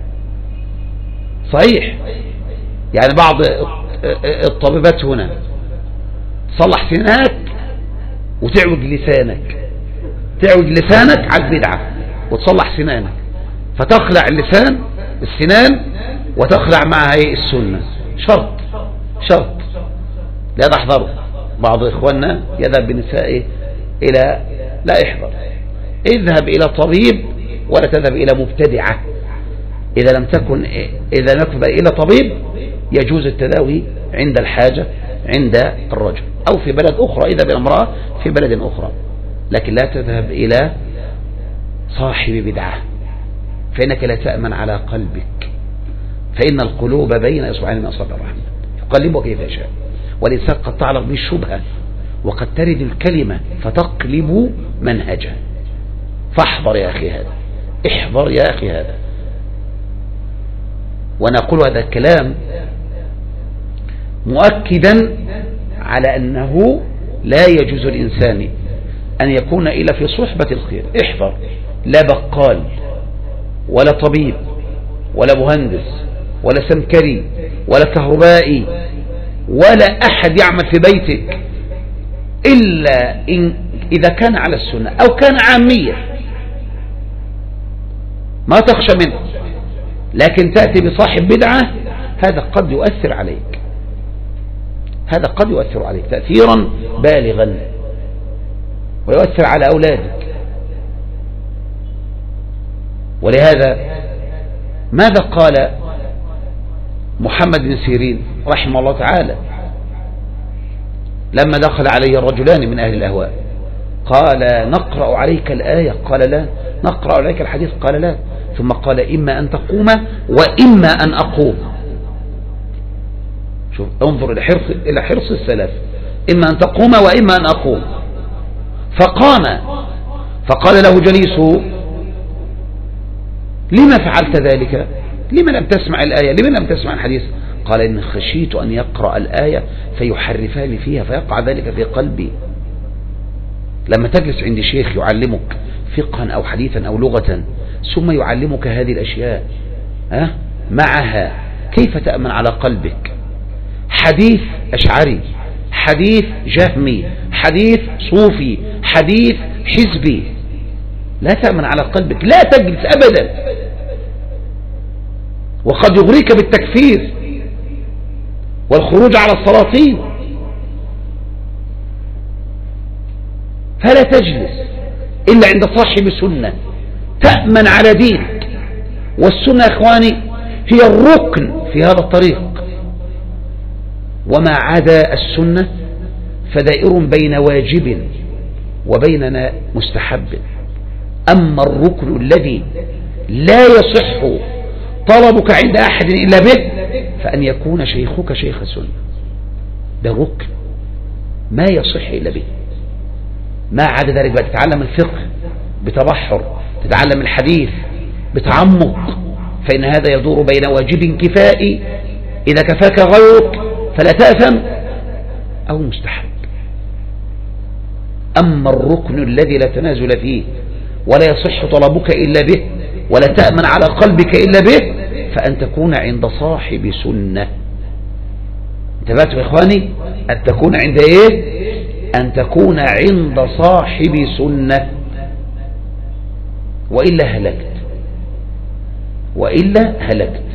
صحيح يعني بعض الطبيبات هنا تصلح سنانك وتعوج لسانك، تعوج لسانك على البدعة وتصلح سنانك، فتخلع اللسان السنان وتخلع معها ايه السنة. شرط شرط لا تحضروا. بعض إخواننا يذهب بنسائه إلى لا احضر، اذهب إلى طبيب ولا تذهب إلى مبتدعة. إذا لم تكن إذا نكتب إلى طبيب يجوز التداوي عند الحاجة عند الرجل، أو في بلد أخرى إذا بالامرأة في بلد أخرى، لكن لا تذهب إلى صاحب بدعة، فإنك لا تأمن على قلبك، فإن القلوب بين إصبعين من أصابع الرحمن يقلبها كيف يشاء. والإنسان قد تعلق به الشبهة وقد ترد الكلمة فتقلب منهجه. فاحذر يا أخي هذا، احذر يا أخي هذا. ونقول هذا الكلام مؤكدا على أنه لا يجوز الإنسان أن يكون إلا في صحبة الخير. احذر، لا بقال ولا طبيب ولا مهندس ولا سمكري ولا كهربائي ولا أحد يعمل في بيتك إلا إن إذا كان على السنة أو كان عامية ما تخشى منه. لكن تأتي بصاحب بدعة هذا قد يؤثر عليك، هذا قد يؤثر عليك تأثيرا بالغا ويؤثر على أولادك. ولهذا ماذا قال محمد بن سيرين رحمه الله تعالى لما دخل عليه الرجلان من أهل الأهواء؟ قال نقرأ عليك الآية؟ قال لا. نقرأ عليك الحديث؟ قال لا. ثم قال إما أن تقوم وإما أن أقوم. شوف انظر إلى حرص إلى حرص السلف، إما أن تقوم وإما أن أقوم. فقام فقال له جليسه لما فعلت ذلك؟ لما لم تسمع الآية؟ لما لم تسمع الحديث؟ قال إن خشيت أن يقرأ الآية فيحرفها لي فيها فيقع ذلك في قلبي. لما تجلس عند شيخ يعلمك فقها أو حديثا أو لغة ثم يعلمك هذه الأشياء أه؟ معها كيف تأمن على قلبك؟ حديث أشعري، حديث جهمي، حديث صوفي، حديث حزبي، لا تأمن على قلبك، لا تجلس أبدا. وقد يغريك بالتكفير والخروج على السلاطين، فلا تجلس إلا عند صاحب سنة تأمن على دينك. والسنة يا إخواني هي الركن في هذا الطريق، وما عدا السنة فدائر بين واجب وبين مستحب. أما الركن الذي لا يصح طلبك عند أحد إلا به فأن يكون شيخك شيخ سنة، ده ركن ما يصح إلا به. ما عدا ذلك بقى تتعلم الفقه بتبحر، تتعلم الحديث بتعمق، فإن هذا يدور بين واجب كفائي إذا كفاك غيرك فلا تأثم أو مستحب. أما الركن الذي لا تنازل فيه ولا يصح طلبك إلا به ولا تأمن على قلبك إلا به فأن تكون عند صاحب سنة. انتبهتوا يا إخواني؟ أن تكون عند إيه؟ أن تكون عند صاحب سنة، وإلا هلكت، وإلا هلكت.